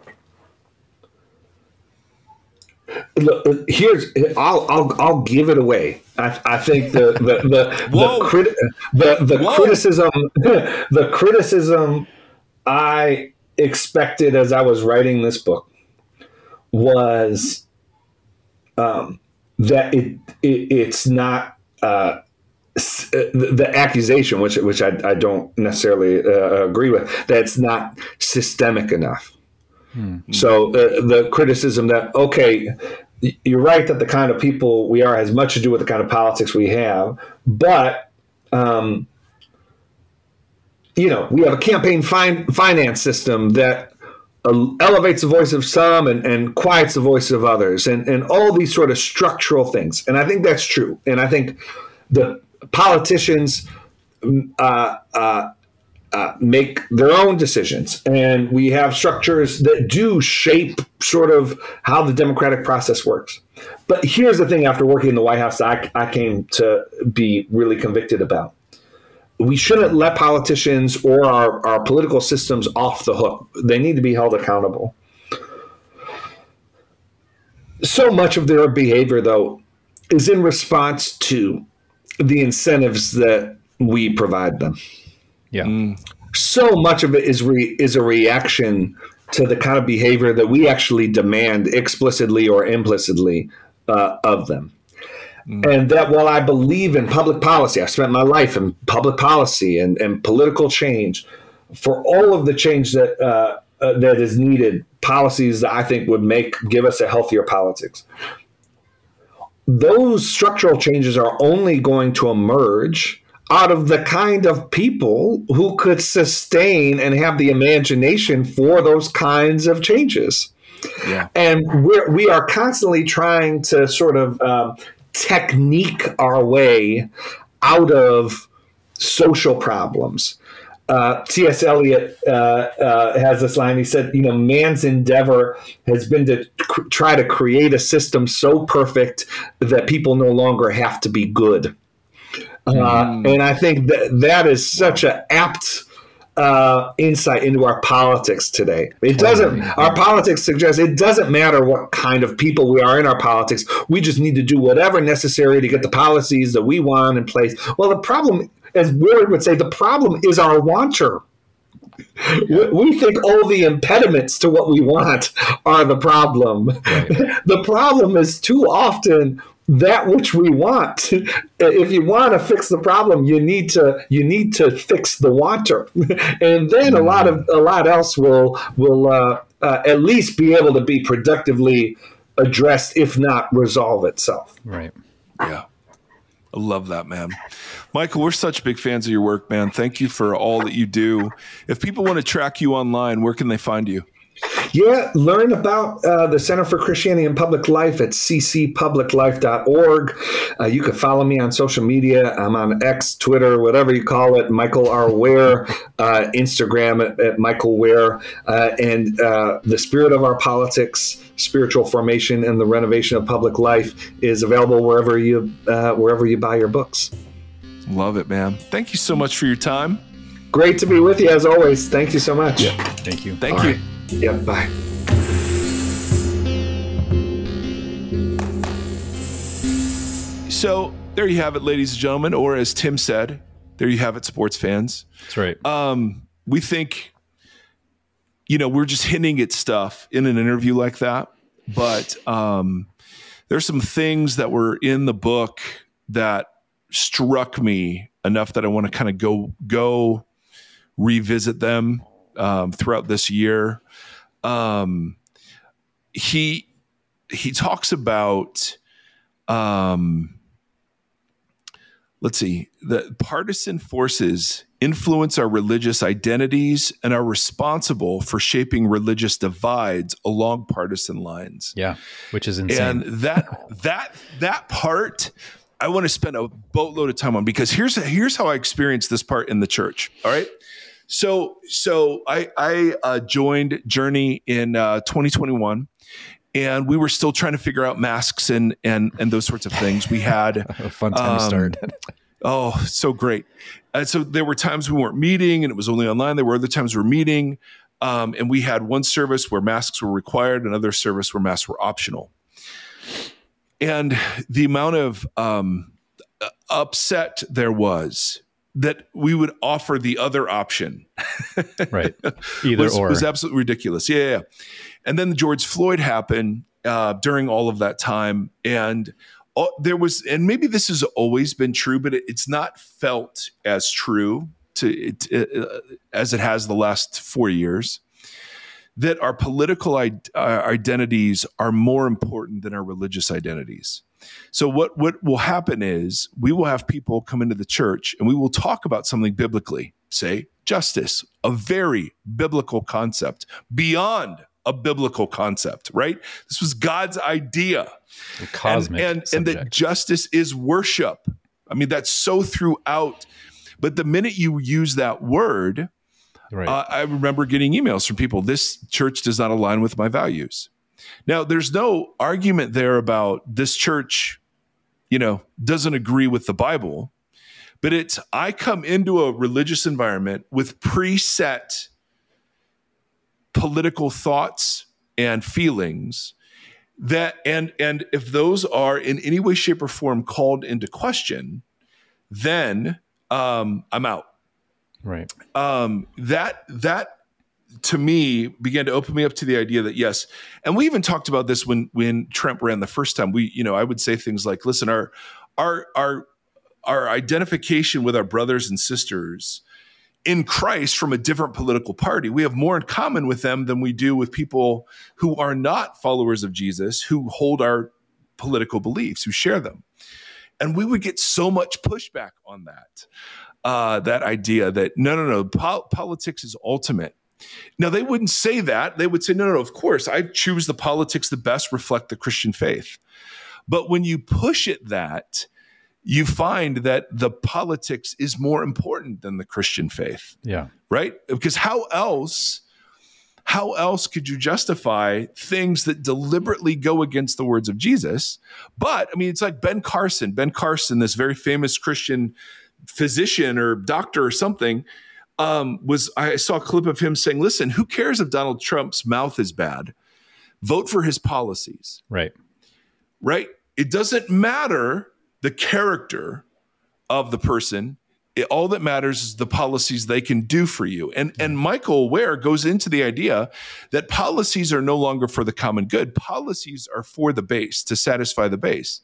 D: Look, here's I'll I'll I'll give it away. I, I think the the the the, crit, the, the criticism the criticism I expected as I was writing this book was um, that it, it it's not uh, the, the accusation, which which I, I don't necessarily uh, agree with, that it's not systemic enough. Hmm. So uh, the criticism that, okay, you're right that the kind of people we are has much to do with the kind of politics we have, but, um, you know, we have a campaign fin- finance system that uh, elevates the voice of some and, and quiets the voice of others, and, and all these sort of structural things. And I think that's true. And I think the politicians uh, uh, Uh, make their own decisions, and we have structures that do shape sort of how the democratic process works. But here's the thing: after working in the White House, that I, I came to be really convicted about. We shouldn't let politicians or our, our political systems off the hook. They need to be held accountable. So much of their behavior, though, is in response to the incentives that we provide them.
C: Yeah. Mm.
D: So much of it is re, is a reaction to the kind of behavior that we actually demand explicitly or implicitly uh, of them. Mm. And that while I believe in public policy, I spent my life in public policy and, and political change, for all of the change that uh, uh, that is needed, policies that I think would make give us a healthier politics. those structural changes are only going to emerge out of the kind of people who could sustain and have the imagination for those kinds of changes.
A: Yeah.
D: And we're, we are constantly trying to sort of um, technique our way out of social problems. Uh, T S. Eliot uh, uh, has this line. He said, you know, man's endeavor has been to cr- try to create a system so perfect that people no longer have to be good. Uh, mm. And I think that that is such an apt uh, insight into our politics today. It doesn't, our politics suggests it doesn't matter what kind of people we are in our politics. We just need to do whatever necessary to get the policies that we want in place. Well, the problem, as Willard would say, the problem is our wanter. Yeah. We think all the impediments to what we want are the problem. Right. The problem is too often that which we want. If you want to fix the problem, you need to you need to fix the wanter, and then a lot of a lot else will will uh, uh, at least be able to be productively addressed, if not resolve itself.
C: Right.
A: Yeah. I love that, man. Michael, we're such big fans of your work, man. Thank you for all that you do. If people want to track you online, where can they find you?
D: Yeah, learn about uh, the Center for Christianity and Public Life at c c public life dot org. Uh, you can follow me on social media. I'm on X, Twitter, whatever you call it, Michael R. Ware, uh, Instagram at, at Michael Ware. Uh, and uh, The Spirit of Our Politics, Spiritual Formation and the Renovation of Public Life is available wherever you uh, wherever you buy your books.
A: Love it, man. Thank you so much for your time.
D: Great to be with you, as always. Thank you so much.
C: Yeah, thank you.
A: Thank
D: All
A: you.
D: Right. Yeah, bye.
A: So there you have it, ladies and gentlemen, or as Tim said, there you have it, sports fans.
C: That's right.
A: Um, we think, you know, we're just hinting at stuff in an interview like that, but um, there's some things that were in the book that struck me enough that I want to kind of go go revisit them um, throughout this year. Um, he he talks about, um, let's see, the partisan forces influence our religious identities and are responsible for shaping religious divides along partisan lines.
C: Yeah, which is insane.
A: And that that that part I want to spend a boatload of time on, because here's here's how I experienced this part in the church. All right. So, so I, I uh, joined Journey in uh, twenty twenty-one, and we were still trying to figure out masks and and and those sorts of things. We had
C: a fun time um, to start.
A: Oh, so great! And so there were times we weren't meeting, and it was only online. There were other times we were meeting, um, and we had one service where masks were required, another service where masks were optional. And the amount of um, upset there was that we would offer the other option.
C: Right. Either
A: was,
C: or.
A: was absolutely ridiculous. Yeah, yeah. And then George Floyd happened uh, during all of that time. And all, there was, and maybe this has always been true, but it, it's not felt as true to it, uh, as it has the last four years, that our political uh, identities are more important than our religious identities. So what, what will happen is we will have people come into the church and we will talk about something biblically, say justice, a very biblical concept, beyond a biblical concept, right? This was God's idea.
C: A cosmic
A: and, and, and that justice is worship. I mean, that's so throughout. But the minute you use that word, right. uh, I remember getting emails from people, this church does not align with my values. Now, there's no argument there about this church, you know, doesn't agree with the Bible, but it's, I come into a religious environment with preset political thoughts and feelings that, and, and if those are in any way, shape, or form called into question, then um, I'm out.
C: Right.
A: Um, that, that, to me, began to open me up to the idea that yes, and we even talked about this when when Trent ran the first time. We, you know, I would say things like, "Listen, our our our our identification with our brothers and sisters in Christ from a different political party, we have more in common with them than we do with people who are not followers of Jesus, who hold our political beliefs, who share them. And we would get so much pushback on that, uh, that idea that, no, no, no, po- politics is ultimate. Now, they wouldn't say that. They would say, no, no, no, of course, I choose the politics that best reflect the Christian faith. But when you push it that, you find that the politics is more important than the Christian faith.
C: Yeah.
A: Right? Because how else, how else could you justify things that deliberately go against the words of Jesus? But, I mean, it's like Ben Carson. Ben Carson, this very famous Christian physician or doctor or something, Um, was I saw a clip of him saying, listen, who cares if Donald Trump's mouth is bad? Vote for his policies.
C: Right.
A: Right? It doesn't matter the character of the person. It, all that matters is the policies they can do for you. And, and Michael Ware goes into the idea that policies are no longer for the common good. Policies are for the base, to satisfy the base.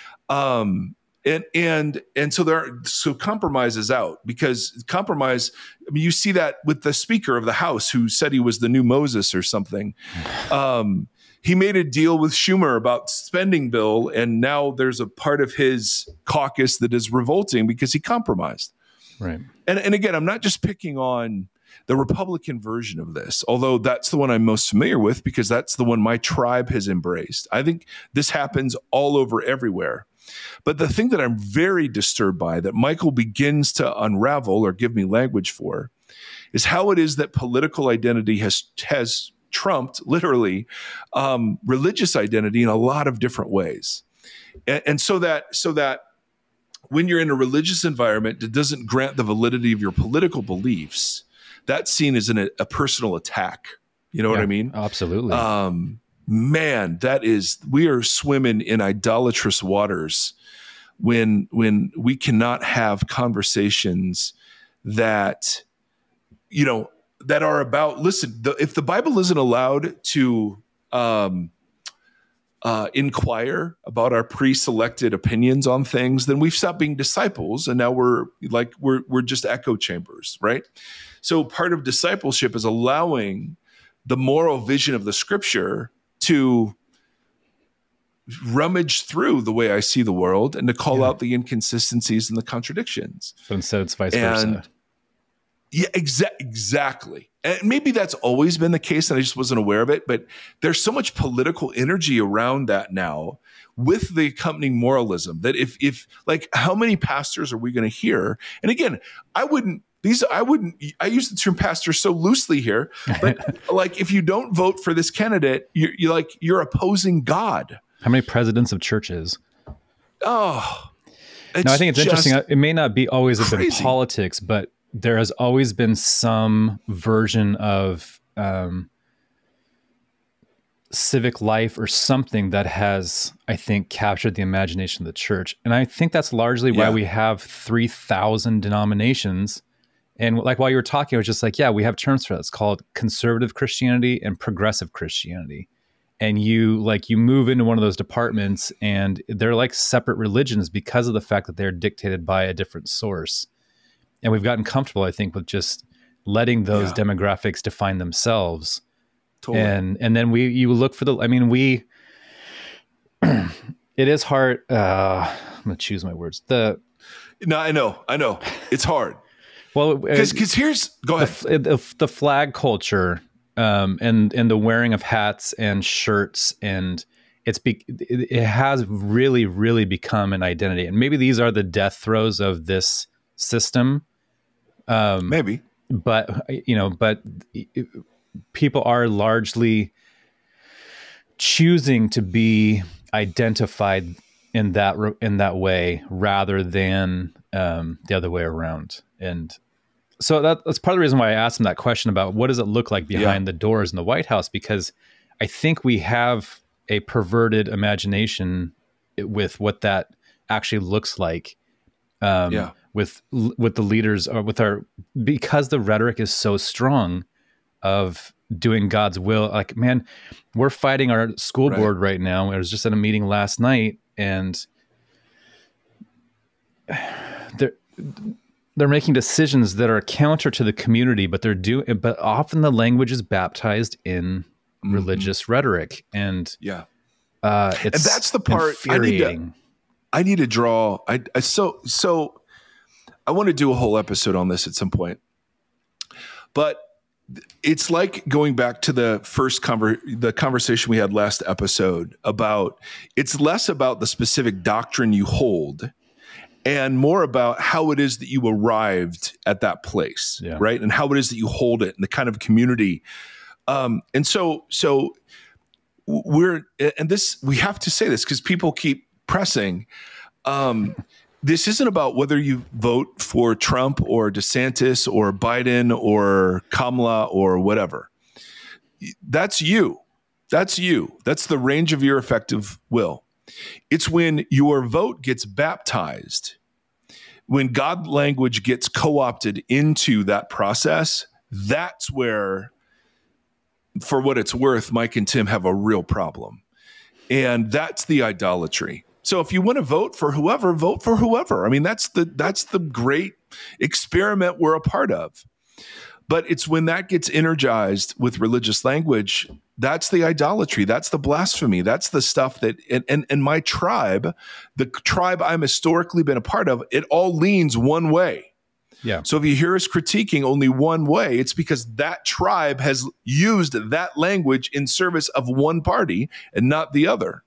A: Um, And and and so there, are, so compromise is out, because compromise. I mean, you see that with the Speaker of the House, who said he was the new Moses or something. Um, he made a deal with Schumer about spending bill, and now there's a part of his caucus that is revolting because he compromised.
C: Right.
A: And and again, I'm not just picking on the Republican version of this, although that's the one I'm most familiar with because that's the one my tribe has embraced. I think this happens all over everywhere. But the thing that I'm very disturbed by, that Michael begins to unravel or give me language for, is how it is that political identity has has trumped, literally, um, religious identity in a lot of different ways. And, and so that so that when you're in a religious environment that doesn't grant the validity of your political beliefs, that's seen as an, a personal attack. You know
C: Yeah,
A: what I mean?
C: Absolutely.
A: Um, Man, that is, we are swimming in idolatrous waters when when we cannot have conversations that, you know, that are about, listen, the, if the Bible isn't allowed to um, uh, inquire about our pre-selected opinions on things, then we've stopped being disciples, and now we're like, we're we're just echo chambers, right? So part of discipleship is allowing the moral vision of the Scripture to rummage through the way I see the world and to call yeah. out the inconsistencies and the contradictions.
C: But instead it's vice
A: and,
C: versa.
A: Yeah, exa- exactly. And maybe that's always been the case and I just wasn't aware of it, but there's so much political energy around that now with the accompanying moralism that if, if like, how many pastors are we going to hear? And again, I wouldn't, These I wouldn't. I use the term pastor so loosely here, but like if you don't vote for this candidate, you're, you're like you're opposing God.
C: How many presidents of churches?
A: Oh,
C: no, I think it's interesting. It may not be always have been
A: crazy.
C: politics, but there has always been some version of um, civic life or something that has, I think, captured the imagination of the church, and I think that's largely why
A: Yeah.
C: we have three thousand denominations. And like while you were talking, I was just like, yeah, we have terms for that. It's called conservative Christianity and progressive Christianity. And you like you move into one of those departments and they're like separate religions because of the fact that they're dictated by a different source. And we've gotten comfortable, I think, with just letting those
A: Yeah.
C: demographics define themselves.
A: Totally.
C: And and then we you look for the I mean, we it is hard. Uh, I'm gonna choose my words. The
A: No, I know, I know, it's hard.
C: Well,
A: because because here's go ahead.
C: The, the, the flag culture um, and and the wearing of hats and shirts, and it's be, it, it has really really become an identity. And maybe these are the death throes of this system. Um,
A: maybe,
C: but you know, but it, people are largely choosing to be identified in that in that way rather than um, the other way around. And so that, that's part of the reason why I asked him that question about what does it look like behind yeah. the doors in the White House, because I think we have a perverted imagination with what that actually looks like um,
A: yeah.
C: with with the leaders or with our, because the rhetoric is so strong of doing God's will. Like, man, we're fighting our school
A: right.
C: board right now. I was just at a meeting last night and they're they're making decisions that are counter to the community, but they're doing, but often the language is baptized in mm-hmm. religious rhetoric. And
A: yeah,
C: Uh, it's
A: and that's the part I need to, I need to draw. I, I so, so I want to do a whole episode on this at some point, but it's like going back to the first conver- the conversation we had last episode about, it's less about the specific doctrine you hold and more about how it is that you arrived at that place, yeah. right? And how it is that you hold it and the kind of community. Um, and so, so we're, and this, we have to say this because people keep pressing. Um, This isn't about whether you vote for Trump or DeSantis or Biden or Kamala or whatever. That's you. That's you. That's the range of your effective will. It's when your vote gets baptized, when God language gets co-opted into that process, that's where, for what it's worth, Mike and Tim have a real problem. And that's the idolatry. So if you want to vote for whoever, vote for whoever. I mean, that's the that's the great experiment we're a part of. But it's when that gets energized with religious language, that's the idolatry, that's the blasphemy, that's the stuff that, and, and, and my tribe, the tribe I'm historically been a part of, it all leans one way.
C: Yeah.
A: So if you hear us critiquing only one way, it's because that tribe has used that language in service of one party and not the other.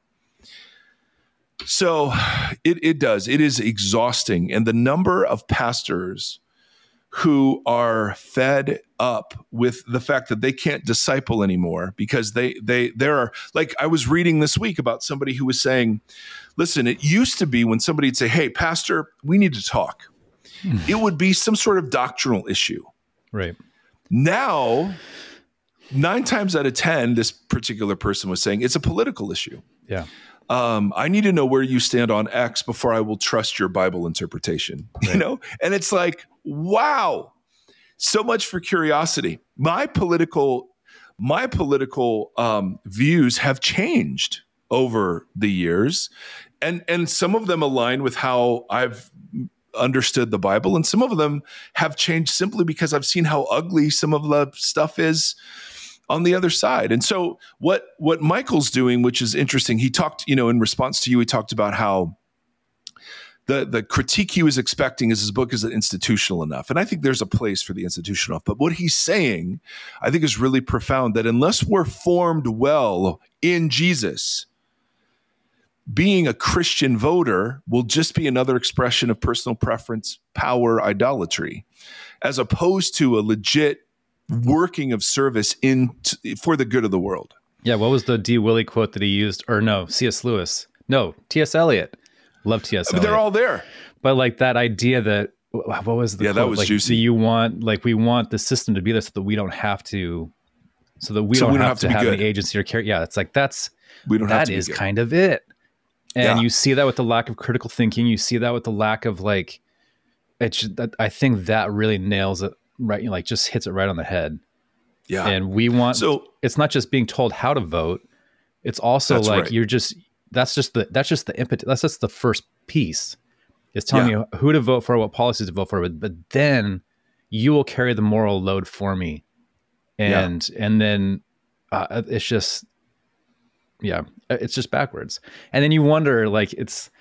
A: So it, it does. It is exhausting. And the number of pastors who are fed up with the fact that they can't disciple anymore because they, they, there are, like I was reading this week about somebody who was saying, listen, it used to be when somebody would say, hey, pastor, we need to talk. It would be some sort of doctrinal issue.
C: Right.
A: Now, nine times out of ten, this particular person was saying it's a political issue.
C: Yeah.
A: Um, I need to know where you stand on X before I will trust your Bible interpretation, right. You know? And it's like, wow, so much for curiosity. My political, my political um, views have changed over the years. And, and some of them align with how I've understood the Bible. And some of them have changed simply because I've seen how ugly some of the stuff is on the other side. And so what, what Michael's doing, which is interesting, he talked, you know, in response to you, he talked about how the, the critique he was expecting is his book isn't institutional enough. And I think there's a place for the institutional, but what he's saying, I think is really profound, that unless we're formed well in Jesus, being a Christian voter will just be another expression of personal preference, power, idolatry, as opposed to a legit working of service in t- for the good of the world.
C: Yeah. What was the D. Willie quote that he used? Or no, C S. Lewis. No, T S. Eliot. Love T S. Eliot.
A: They're all there.
C: But like that idea that, what was the
A: yeah,
C: quote?
A: That was
C: like,
A: juicy.
C: You want, like, we want the system to be there so that we don't have to, so that we,
A: so
C: don't,
A: we don't
C: have, have to have any agency or care. Yeah. It's like, that's,
A: we don't
C: that
A: have to
C: is
A: be
C: kind of it. And
A: yeah.
C: you see that with the lack of critical thinking. You see that with the lack of like, it's, I think that really nails it right. Like just hits it right on the head.
A: Yeah.
C: And we want,
A: so
C: it's not just being told how to vote. It's also like,
A: right.
C: you're just, that's just the, that's just the impetus. That's just the first piece. It's telling
A: yeah.
C: you who to vote for, what policies to vote for, but, but then you will carry the moral load for me. And, yeah. and then uh, it's just, yeah, it's just backwards. And then you wonder, like, it's,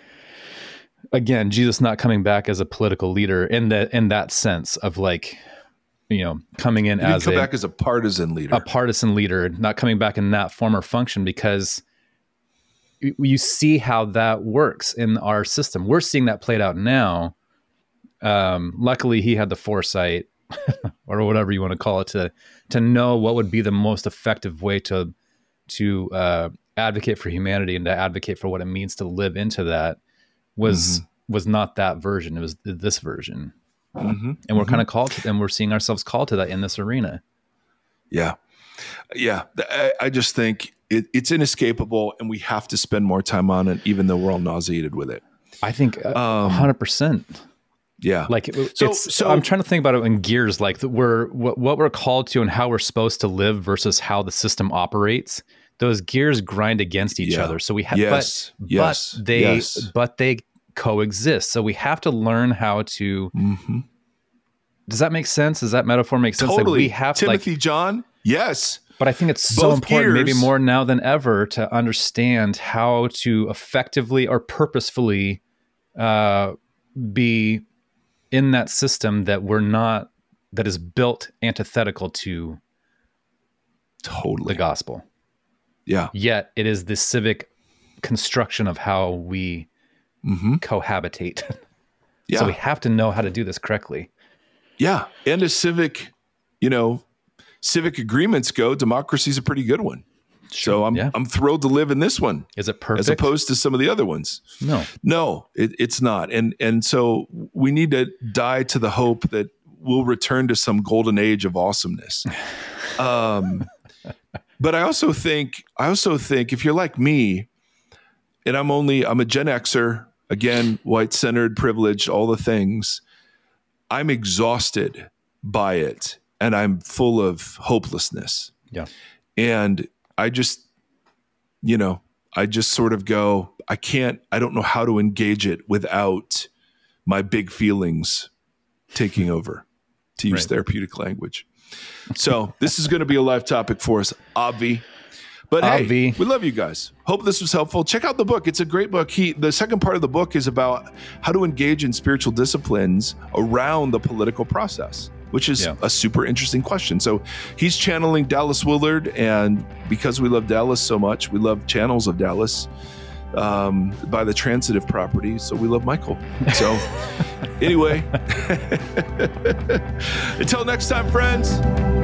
C: again, Jesus not coming back as a political leader in the, in that sense of like, you know, coming in
A: he
C: as
A: come
C: a,
A: back as a partisan leader,
C: a partisan leader, not coming back in that form or function, because you, you see how that works in our system. We're seeing that played out now. Um, luckily he had the foresight or whatever you want to call it to, to know what would be the most effective way to, to, uh, advocate for humanity and to advocate for what it means to live into that was, mm-hmm. was not that version. It was this version. Mm-hmm. And we're mm-hmm. kind of called to, and we're seeing ourselves called to that in this arena.
A: Yeah. Yeah. I, I just think it, it's inescapable and we have to spend more time on it, even though we're all nauseated with it.
C: I think a um, hundred percent.
A: Yeah.
C: Like it,
A: so,
C: it's,
A: so
C: I'm trying to think about it in gears, like we're, what, what we're called to and how we're supposed to live versus how the system operates. Those gears grind against each
A: yeah.
C: other. So we have,
A: yes.
C: but,
A: yes.
C: but they,
A: yes.
C: but they coexist. So we have to learn how to,
A: mm-hmm.
C: does that make sense? Does that metaphor make sense?
A: Totally.
C: Like we have
A: Timothy
C: like,
A: John. Yes.
C: But I think it's so
A: Both
C: important,
A: gears,
C: maybe more now than ever, to understand how to effectively or purposefully uh, be in that system that we're not, that is built antithetical to
A: totally
C: the gospel.
A: Yeah.
C: Yet it is the civic construction of how we
A: mm-hmm.
C: cohabitate.
A: Yeah.
C: So we have to know how to do this correctly.
A: Yeah. And as civic, you know, civic agreements go, democracy is a pretty good one. Sure. So I'm
C: yeah.
A: I'm thrilled to live in this one.
C: Is it perfect?
A: As opposed to some of the other ones.
C: No.
A: No, it, it's not. And and so we need to die to the hope that we'll return to some golden age of awesomeness. Um, but I also think I also think if you're like me, and I'm only I'm a Gen Xer, again, white-centered, privileged, all the things, I'm exhausted by it. And I'm full of hopelessness.
C: Yeah.
A: And I just, you know, I just sort of go, I can't, I don't know how to engage it without my big feelings taking over, to use right. therapeutic language. So this is going to be a live topic for us, Obvi. But
C: Obvi.
A: Hey, we love you guys. Hope this was helpful. Check out the book. It's a great book. He, the second part of the book is about how to engage in spiritual disciplines around the political process, which is yeah. a super interesting question. So he's channeling Dallas Willard, and because we love Dallas so much, we love channels of Dallas um, by the transitive property. So we love Michael. So anyway, until next time, friends.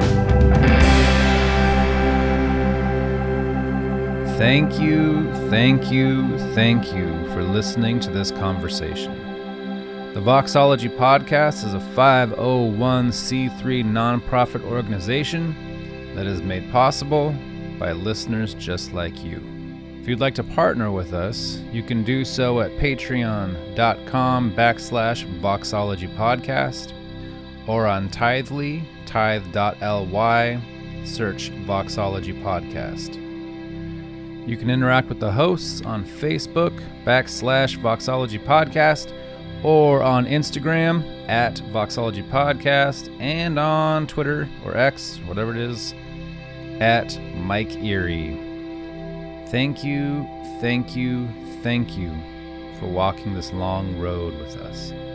C: Thank you, thank you, thank you for listening to this conversation. The Voxology Podcast is a five oh one c three nonprofit organization that is made possible by listeners just like you. If you'd like to partner with us, you can do so at patreon.com backslash Voxology Podcast or on Tithely, tithe.ly, search Voxology Podcast. You can interact with the hosts on Facebook backslash Voxology Podcast, or on Instagram at Voxology Podcast, and on Twitter or X, whatever it is, at Mike Erie. Thank you, thank you, thank you for walking this long road with us.